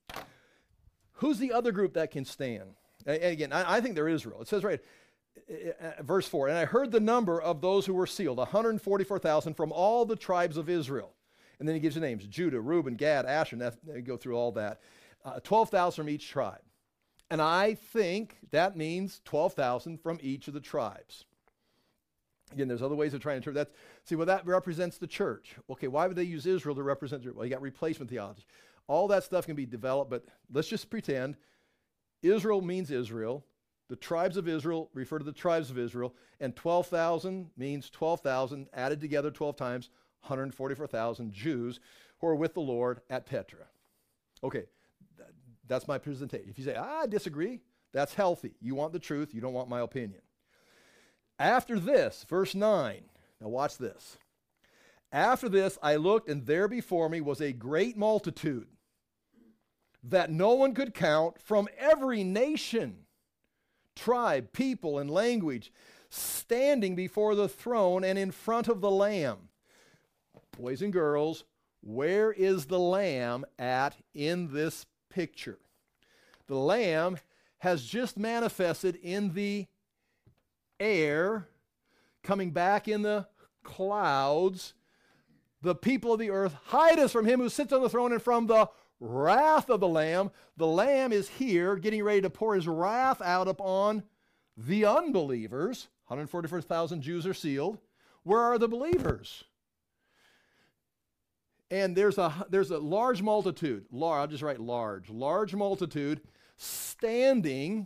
who's the other group that can stand? And again, I think they're Israel. It says right, verse 4, and I heard the number of those who were sealed, 144,000 from all the tribes of Israel. And then he gives the names, Judah, Reuben, Gad, Asher, go through all that. 12,000 from each tribe. And I think that means 12,000 from each of the tribes. Again, there's other ways of trying to interpret that. See, well, that represents the church. Okay, why would they use Israel to represent Israel? Well, you got replacement theology. All that stuff can be developed, but let's just pretend Israel means Israel. The tribes of Israel refer to the tribes of Israel, and 12,000 means 12,000 added together 12 times, 144,000 Jews who are with the Lord at Petra. Okay, that's my presentation. If you say, I disagree, that's healthy. You want the truth, you don't want my opinion. After this, verse 9, now watch this. After this, I looked, and there before me was a great multitude that no one could count from every nation, tribe, people, and language, standing before the throne and in front of the Lamb. boys and girls, where is the Lamb at in this picture? The Lamb has just manifested in the air, coming back in the clouds. The people of the earth, hide us from him who sits on the throne and from the wrath of the Lamb. The Lamb is here getting ready to pour his wrath out upon the unbelievers. 144,000 Jews are sealed. Where are the believers? And there's a large multitude, I'll just write large multitude standing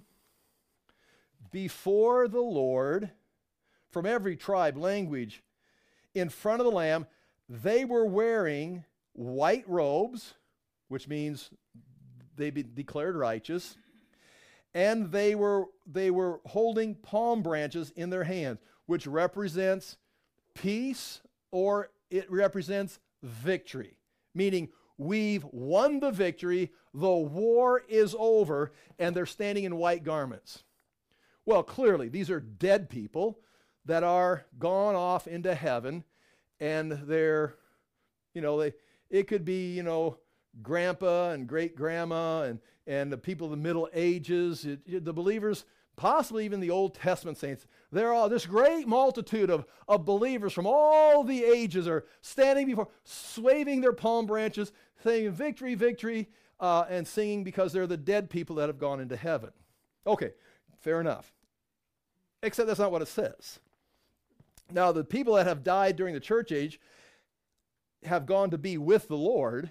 before the Lord from every tribe, language, in front of the Lamb. They were wearing white robes, which means they be declared righteous, and they were holding palm branches in their hands, which represents peace, or it represents victory, meaning we've won the victory, the war is over, and they're standing in white garments. Well, clearly, these are dead people that are gone off into heaven, and they're, it could be, grandpa and great-grandma and the people of the Middle Ages, the believers, possibly even the Old Testament saints. They're all, this great multitude of believers from all the ages are standing before, waving their palm branches, saying victory, victory, and singing because they're the dead people that have gone into heaven. Okay, fair enough. Except that's not what it says. Now, the people that have died during the church age have gone to be with the Lord.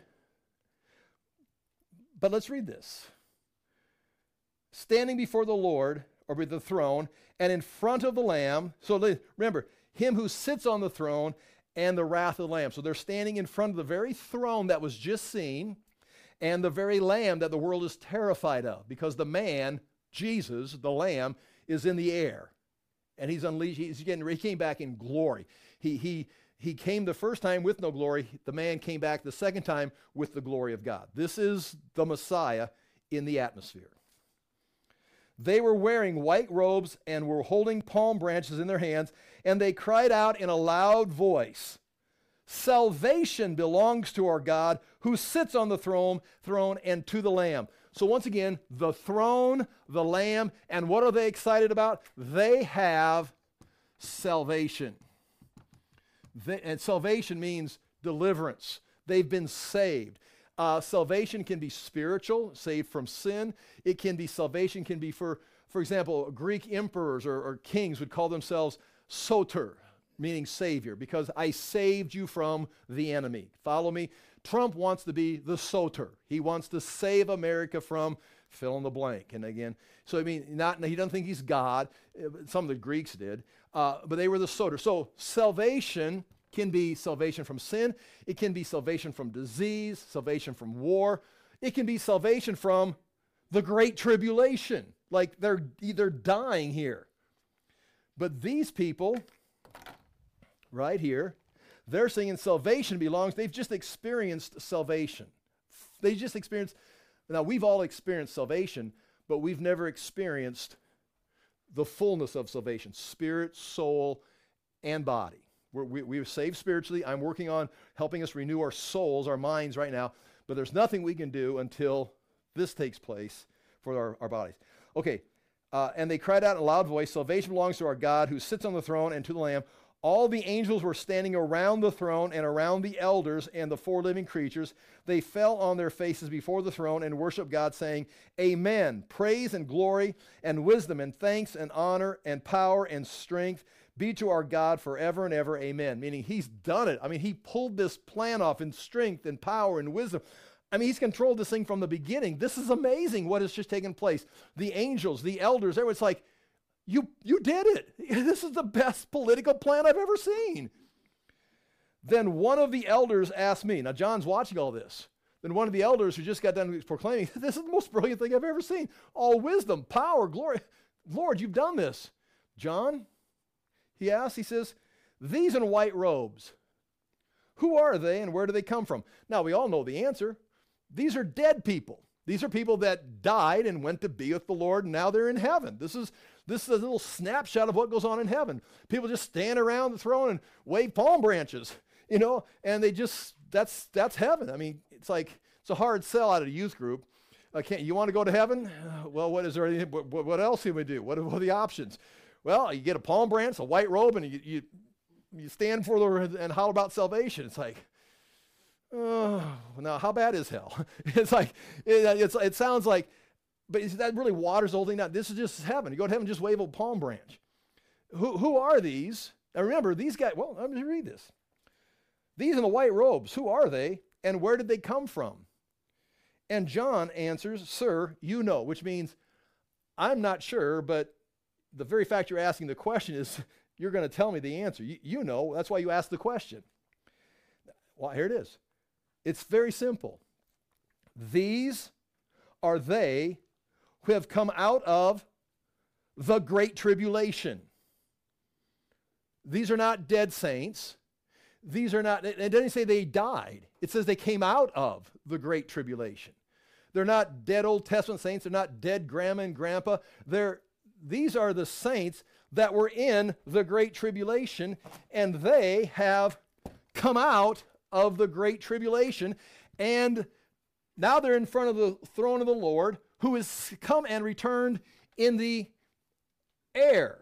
But let's read this. Standing before the Lord, or with the throne, and in front of the Lamb. So remember, him who sits on the throne and the wrath of the Lamb. So they're standing in front of the very throne that was just seen, and the very Lamb that the world is terrified of, because the man, Jesus, the Lamb, is in the air. And he's unleashed, he came back in glory. He came the first time with no glory. The man came back the second time with the glory of God. This is the Messiah in the atmosphere. They were wearing white robes and were holding palm branches in their hands, and they cried out in a loud voice, "Salvation belongs to our God who sits on the throne and to the Lamb." So once again, the throne, the Lamb, and what are they excited about? They have salvation. And salvation means deliverance. They've been saved. Salvation can be spiritual, saved from sin. It can be, salvation can be for example, Greek emperors or kings would call themselves soter, meaning savior, because I saved you from the enemy. Follow me? Trump wants to be the soter. He wants to save America from fill in the blank. And again, so he doesn't think he's God. Some of the Greeks did, but they were the soter. So salvation can be salvation from sin. It can be salvation from disease, salvation from war. It can be salvation from the great tribulation, like they're dying here. But these people right here, they're saying salvation belongs, they've just experienced salvation. They just experienced, now we've all experienced salvation, but we've never experienced the fullness of salvation, spirit, soul, and body. We're saved spiritually. I'm working on helping us renew our souls, our minds right now, but there's nothing we can do until this takes place for our bodies. Okay, and they cried out in a loud voice, "Salvation belongs to our God who sits on the throne and to the Lamb." All the angels were standing around the throne and around the elders and the four living creatures. They fell on their faces before the throne and worshiped God, saying, "Amen. Praise and glory and wisdom and thanks and honor and power and strength be to our God forever and ever. Amen." Meaning he's done it. I mean, he pulled this plan off in strength and power and wisdom. I mean, he's controlled this thing from the beginning. This is amazing what has just taken place. The angels, the elders, it's like, you did it. This is the best political plan I've ever seen. Then one of the elders asked me, now John's watching all this. Then one of the elders who just got done proclaiming, "This is the most brilliant thing I've ever seen. All wisdom, power, glory. Lord, you've done this." "John," he asked, he says, "these in white robes, who are they and where do they come from?" Now, we all know the answer. These are dead people. These are people that died and went to be with the Lord, and now they're in heaven. This is a little snapshot of what goes on in heaven. People just stand around the throne and wave palm branches. and they just, that's heaven. I mean, it's a hard sell out of a youth group. You want to go to heaven? Well, what else can we do? What are the options? Well, you get a palm branch, a white robe, and you stand and holler about salvation. It's like, oh, now how bad is hell? It's like, it sounds like, but that really waters the whole thing down. This is just heaven. You go to heaven, just wave a palm branch. Who are these? Now remember, these guys, well, let me read this. These in the white robes, who are they, and where did they come from? And John answers, Sir, you know, which means I'm not sure, but the very fact you're asking the question is you're going to tell me the answer. You know, that's why you asked the question. Well, here it is. It's very simple. These are they who have come out of the great tribulation. These are not dead saints. These are not, it doesn't say they died. It says they came out of the great tribulation. They're not dead Old Testament saints. They're not dead grandma and grandpa. These are the saints that were in the great tribulation, and they have come out of the great tribulation, and now they're in front of the throne of the Lord, who has come and returned in the air.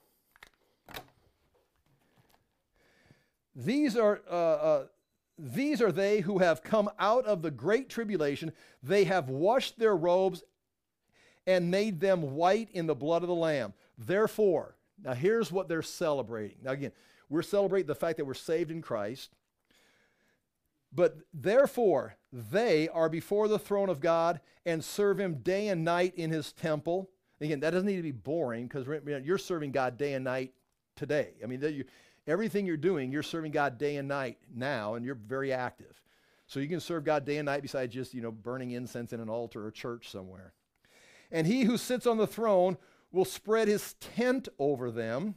These are they who have come out of the great tribulation. They have washed their robes and made them white in the blood of the Lamb. Therefore, now here's what they're celebrating. Now again, we're celebrating the fact that we're saved in Christ. But therefore, they are before the throne of God and serve him day and night in his temple. Again, that doesn't need to be boring, because you're serving God day and night today. I mean, everything you're doing, you're serving God day and night now, and you're very active. So you can serve God day and night besides just, burning incense in an altar or church somewhere. And he who sits on the throne will spread his tent over them.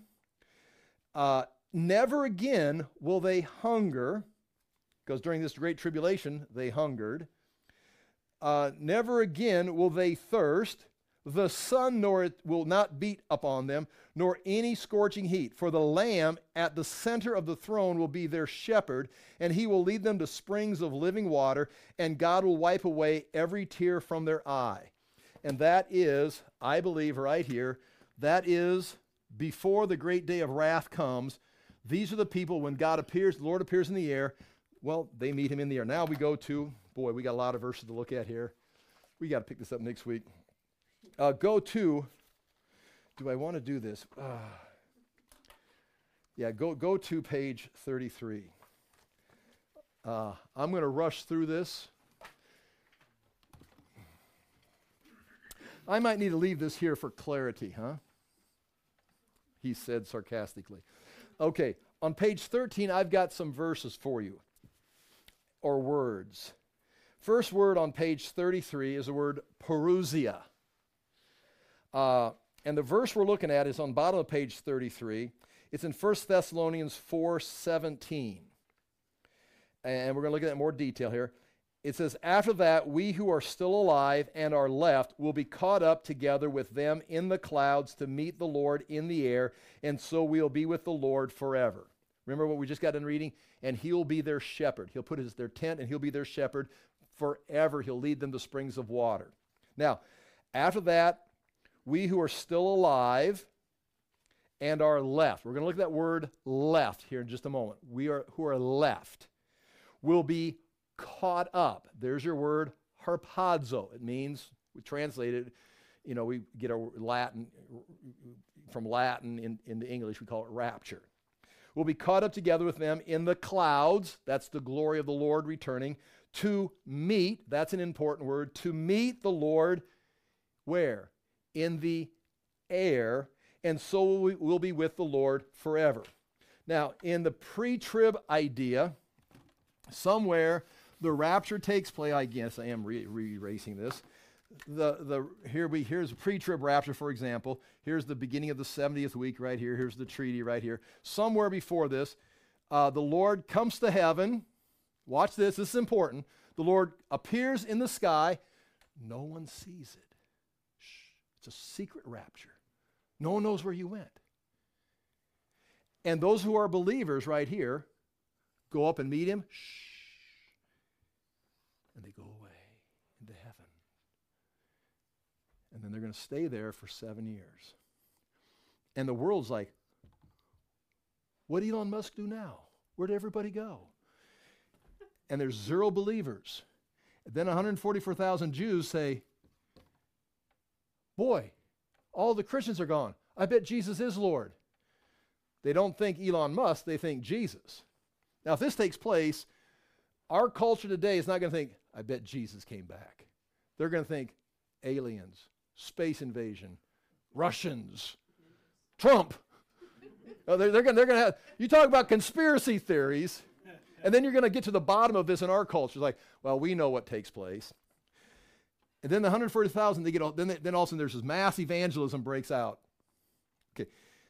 Never again will they hunger, because during this great tribulation they hungered. Never again will they thirst. The sun will not beat upon them, nor any scorching heat. For the Lamb at the center of the throne will be their shepherd, and he will lead them to springs of living water, and God will wipe away every tear from their eye. And that is, I believe right here, that is before the great day of wrath comes. These are the people when God appears, the Lord appears in the air. Well, they meet him in the air. Now we go to, boy, we got a lot of verses to look at here. We got to pick this up next week. Go to, do I want to do this? Go to page 33. I'm going to rush through this. I might need to leave this here for clarity, huh? He said sarcastically. Okay, on page 13, I've got some verses for you, or words. First word on page 33 is the word parousia. And the verse we're looking at is on the bottom of page 33. It's in 1 Thessalonians 4:17. And we're going to look at that in more detail here. It says, after that, we who are still alive and are left will be caught up together with them in the clouds to meet the Lord in the air, and so we'll be with the Lord forever. Remember what we just got done reading? And he'll be their shepherd. He'll put their tent, and he'll be their shepherd forever. He'll lead them to springs of water. Now, after that, we who are still alive and are left. We're going to look at that word left here in just a moment. Who are left will be caught up. There's your word harpazo. It means, we translate it, we get our Latin, from Latin into English, we call it rapture. We'll be caught up together with them in the clouds. That's the glory of the Lord returning. To meet, that's an important word, to meet the Lord where? In the air, and so we'll be with the Lord forever. Now, in the pre-trib idea, somewhere the rapture takes place. I guess I am re-erasing this. Here's pre-trib rapture, for example. Here's the beginning of the 70th week right here. Here's the treaty right here. Somewhere before this, the Lord comes to heaven. Watch this. This is important. The Lord appears in the sky. No one sees it. It's a secret rapture. No one knows where you went. And those who are believers right here go up and meet him. Shh. And they go away into heaven. And then they're going to stay there for 7 years. And the world's like, what did Elon Musk do now? Where'd everybody go? And there's 0 believers. And then 144,000 Jews say, boy, all the Christians are gone. I bet Jesus is Lord. They don't think Elon Musk, they think Jesus. Now, if this takes place, our culture today is not going to think, I bet Jesus came back. They're going to think aliens, space invasion, Russians, Trump. They're going to have, you talk about conspiracy theories, and then you're going to get to the bottom of this in our culture. It's like, well, we know what takes place. And then the 140,000, then all of a sudden there's this mass evangelism breaks out. Okay.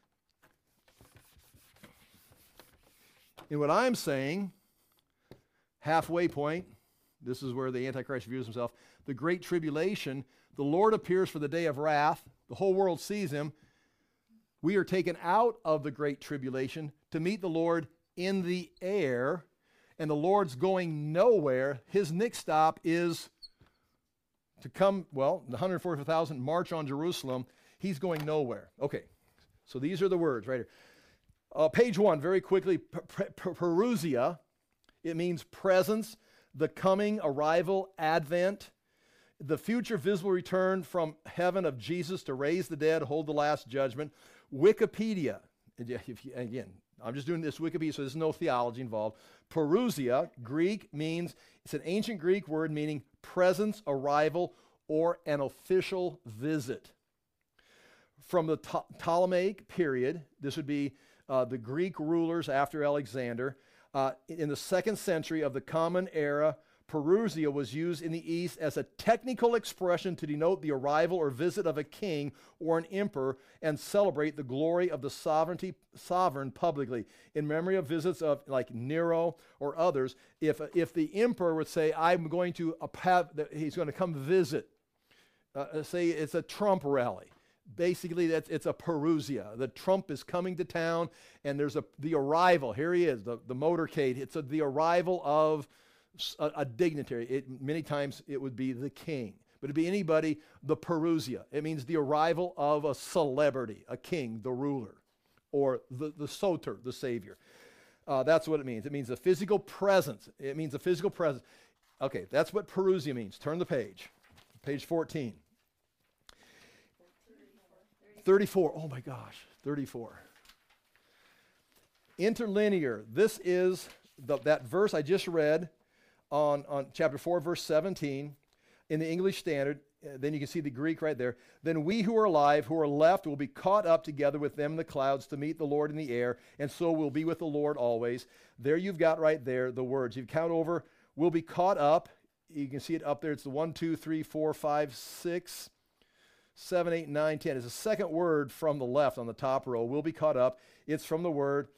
And what I'm saying, halfway point, this is where the Antichrist views himself, the great tribulation, the Lord appears for the day of wrath, the whole world sees him. We are taken out of the great tribulation to meet the Lord in the air, and the Lord's going nowhere. His next stop is to come, well, the 144,000 march on Jerusalem. He's going nowhere. Okay, so these are the words right here. Page 1, very quickly, Parousia. It means presence, the coming, arrival, advent, the future visible return from heaven of Jesus to raise the dead, hold the last judgment. Wikipedia, again, I'm just doing this Wikipedia, so there's no theology involved. Parousia, Greek, means, it's an ancient Greek word meaning presence, arrival, or an official visit. From the Ptolemaic period, this would be the Greek rulers after Alexander. In the 2nd century of the Common Era, Parousia was used in the East as a technical expression to denote the arrival or visit of a king or an emperor and celebrate the glory of the sovereign publicly. In memory of visits of like Nero or others, if the emperor would say, I'm going to he's going to come visit, say it's a Trump rally. Basically, it's a Parousia. The Trump is coming to town, and there's the arrival. Here he is, the motorcade. It's the arrival of a dignitary. Many times it would be the king, but it'd be anybody, the Parousia. It means the arrival of a celebrity, a king, the ruler, or the soter, the savior. That's what it means. It means a physical presence. It means a physical presence. Okay, that's what Parousia means. Turn the page. Page 14. 34. Oh my gosh, 34. Interlinear. This is that verse I just read on chapter 4, verse 17 in the English Standard. Then you can see the Greek right there. Then we who are alive, who are left, will be caught up together with them in the clouds to meet the Lord in the air, and so we'll be with the Lord always. There you've got right there the words. You count over, we'll be caught up. You can see it up there. It's the 1, 2, 3, 4, 5, 6, 7, 8, 9, 10. It's the second word from the left on the top row. We'll be caught up. It's from the word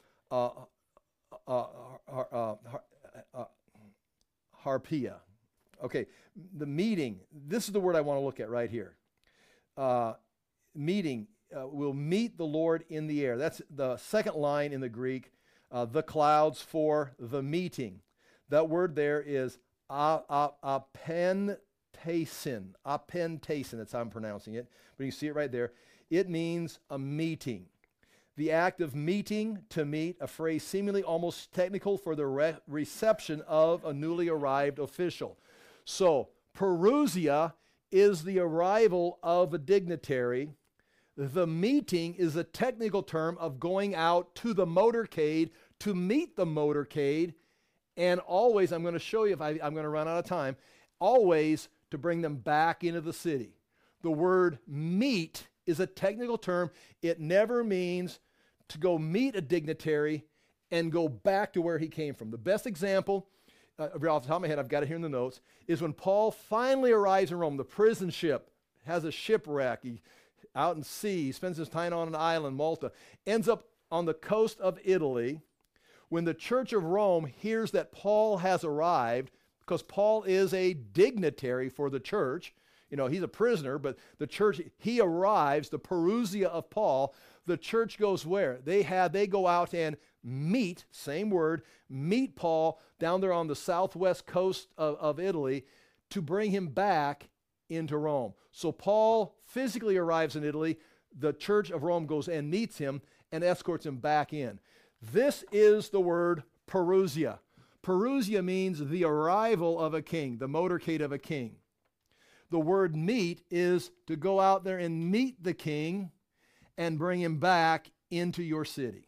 harpia. Okay, the meeting. This is the word I want to look at right here. Meeting. We'll meet the Lord in the air. That's the second line in the Greek. The clouds for the meeting. That word there is apentasin. Apentasin, that's how I'm pronouncing it. But you see it right there. It means a meeting. The act of meeting, to meet, a phrase seemingly almost technical for the reception of a newly arrived official. So, Parousia is the arrival of a dignitary. The meeting is a technical term of going out to the motorcade to meet the motorcade, and always, I'm going to show you if I'm going to run out of time, always to bring them back into the city. The word meet is a technical term. It never means to go meet a dignitary and go back to where he came from. The best example, off the top of my head, I've got it here in the notes, is when Paul finally arrives in Rome. The prison ship has a shipwreck. He out in sea, he spends his time on an island, Malta, ends up on the coast of Italy. When the Church of Rome hears that Paul has arrived, because Paul is a dignitary for the church, you know, he's a prisoner, but the church, he arrives, the Parousia of Paul, the church goes where? They go out and meet, same word, meet Paul down there on the southwest coast of Italy to bring him back into Rome. So Paul physically arrives in Italy. The church of Rome goes and meets him and escorts him back in. This is the word Parousia. Parousia means the arrival of a king, the motorcade of a king. The word meet is to go out there and meet the king and bring him back into your city.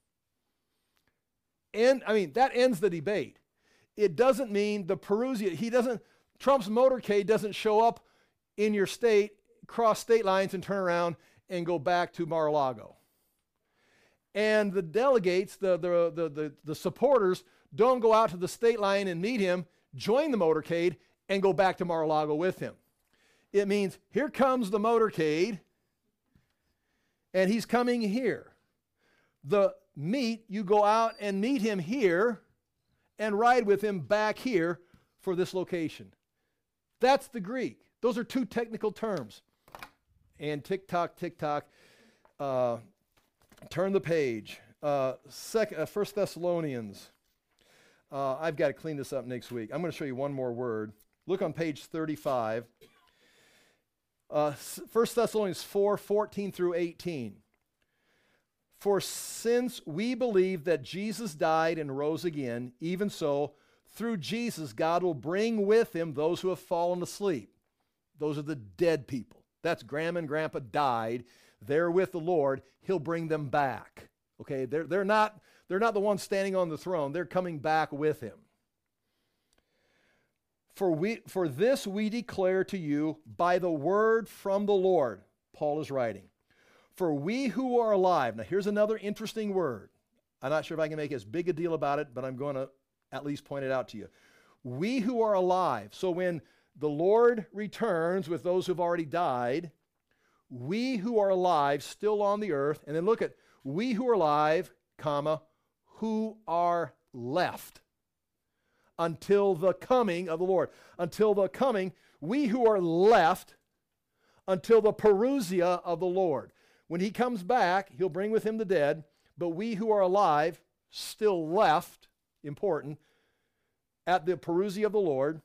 And that ends the debate. It doesn't mean the Parousia, Trump's motorcade doesn't show up in your state, cross state lines and turn around and go back to Mar-a-Lago. And the delegates, the supporters, don't go out to the state line and meet him, join the motorcade, and go back to Mar-a-Lago with him. It means, here comes the motorcade, and he's coming here. You go out and meet him here, and ride with him back here for this location. That's the Greek. Those are two technical terms. And tick-tock, tick-tock. Turn the page. 1 Thessalonians. I've got to clean this up next week. I'm going to show you one more word. Look on page 35. 1 Thessalonians 4:14 through 18. For since we believe that Jesus died and rose again, even so, through Jesus, God will bring with him those who have fallen asleep. Those are the dead people. That's Grandma and Grandpa died. They're with the Lord. He'll bring them back. Okay, they're not the ones standing on the throne. They're coming back with him. For this we declare to you by the word from the Lord, Paul is writing. For we who are alive, now here's another interesting word. I'm not sure if I can make as big a deal about it, but I'm going to at least point it out to you. We who are alive. So when the Lord returns with those who've already died, we who are alive, still on the earth, and then look at we who are alive, comma, who are left until the coming of the Lord. Until the coming, we who are left until the Parousia of the Lord. When he comes back, he'll bring with him the dead, but we who are alive, still left, important, at the Parousia of the Lord,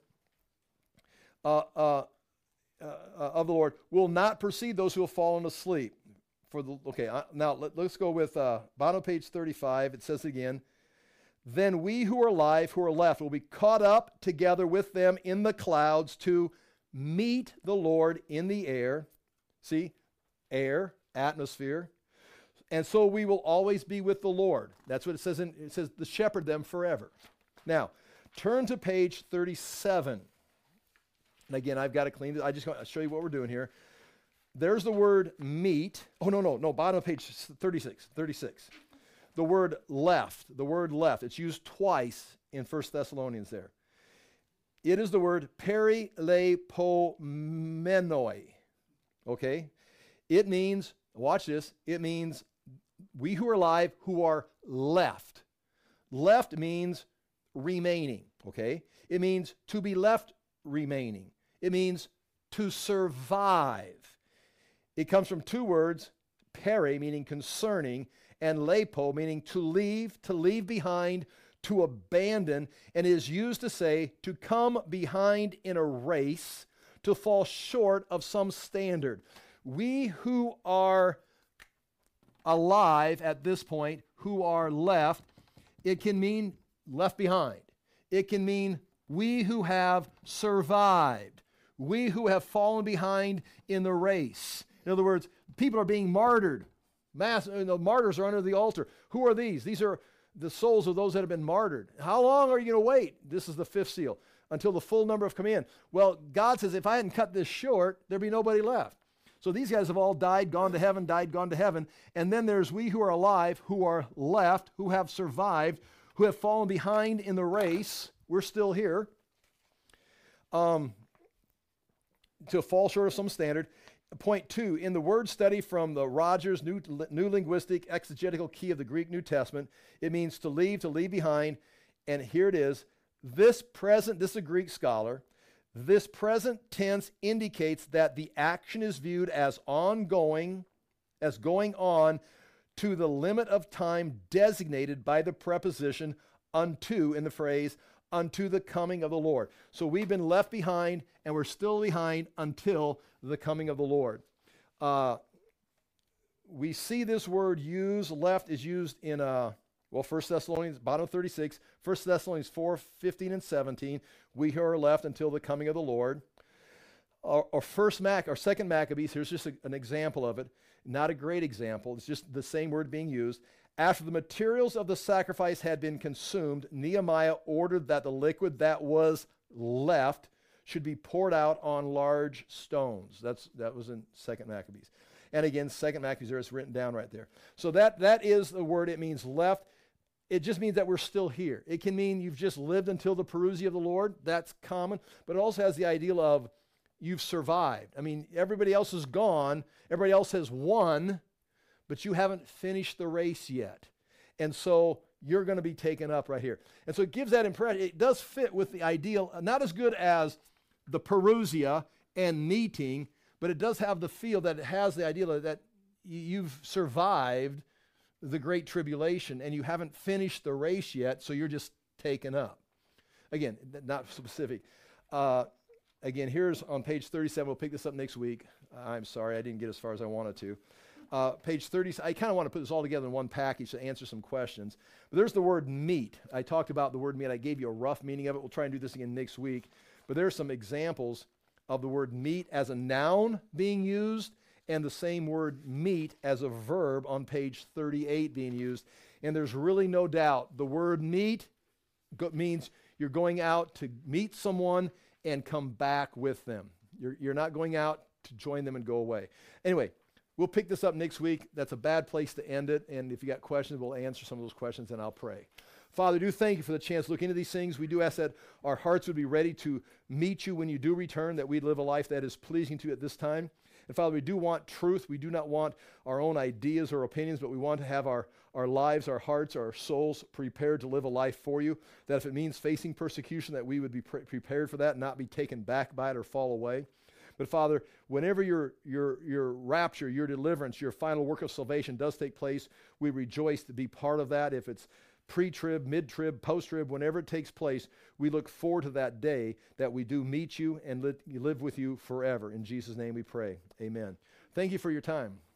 will not precede those who have fallen asleep. Now let's go with bottom page 35. It says again, then we who are alive, who are left, will be caught up together with them in the clouds to meet the Lord in the air. See, air, atmosphere. And so we will always be with the Lord. That's what it says. It says to shepherd them forever. Now, turn to page 37. And again, I've got to clean it. I just want to show you what we're doing here. There's the word meet. Oh, no, bottom of page 36. The word left. It's used twice in 1 Thessalonians there. It is the word perilepomenoi. Okay? It means, watch this, it means we who are alive who are left. Left means remaining. Okay? It means to be left remaining. It means to survive. It comes from two words, peri, meaning concerning, and lepo, meaning to leave behind, to abandon, and is used to say to come behind in a race, to fall short of some standard. We who are alive at this point, who are left, it can mean left behind. It can mean we who have survived. We who have fallen behind in the race. In other words, people are being martyred. Martyrs are under the altar. Who are these? These are the souls of those that have been martyred. How long are you going to wait? This is the fifth seal. Until the full number have come in. Well, God says if I hadn't cut this short, there'd be nobody left. So these guys have all died, gone to heaven, gone to heaven. And then there's we who are alive, who are left, who have survived, who have fallen behind in the race. We're still here. To fall short of some standard. Point 2, in the word study from the Rogers New Linguistic Exegetical Key of the Greek New Testament, it means to leave behind. And here it is. This is a Greek scholar. This present tense indicates that the action is viewed as ongoing, as going on to the limit of time designated by the preposition unto in the phrase, unto the coming of the Lord. So we've been left behind, and we're still behind until the coming of the Lord. We see this word used, left is used in 1 Thessalonians, bottom of 36, 1 Thessalonians 4, 15 and 17. We who are left until the coming of the Lord. Our second Maccabees, here's just an example of it. Not a great example. It's just the same word being used. After the materials of the sacrifice had been consumed, Nehemiah ordered that the liquid that was left should be poured out on large stones. That was in 2 Maccabees. And again, 2 Maccabees, there it's written down right there. So that is the word. It means left. It just means that we're still here. It can mean you've just lived until the parousia of the Lord. That's common. But it also has the ideal of you've survived. I mean, everybody else is gone. Everybody else has won, but you haven't finished the race yet. And so you're going to be taken up right here. And so it gives that impression. It does fit with the ideal, not as good as the parousia and meeting, but it does have the feel that it has the ideal that you've survived the great tribulation and you haven't finished the race yet, so you're just taken up. Again, not specific. Again, here's on page 37. We'll pick this up next week. I'm sorry, I didn't get as far as I wanted to. Page 30, I kind of want to put this all together in one package to answer some questions. But there's the word meet. I talked about the word meet. I gave you a rough meaning of it. We'll try and do this again next week. But there are some examples of the word meet as a noun being used and the same word meet as a verb on page 38 being used. And there's really no doubt the word meet means you're going out to meet someone and come back with them. You're not going out to join them and go away. Anyway, we'll pick this up next week. That's a bad place to end it. And if you got questions, we'll answer some of those questions and I'll pray. Father, do thank you for the chance to look into these things. We do ask that our hearts would be ready to meet you when you do return, that we'd live a life that is pleasing to you at this time. And Father, we do want truth. We do not want our own ideas or opinions, but we want to have our lives, our hearts, our souls prepared to live a life for you. That if it means facing persecution, that we would be prepared for that and not be taken back by it or fall away. But Father, whenever your rapture, your deliverance, your final work of salvation does take place, we rejoice to be part of that. If it's pre-trib, mid-trib, post-trib, whenever it takes place, we look forward to that day that we do meet you and live with you forever. In Jesus' name we pray. Amen. Thank you for your time.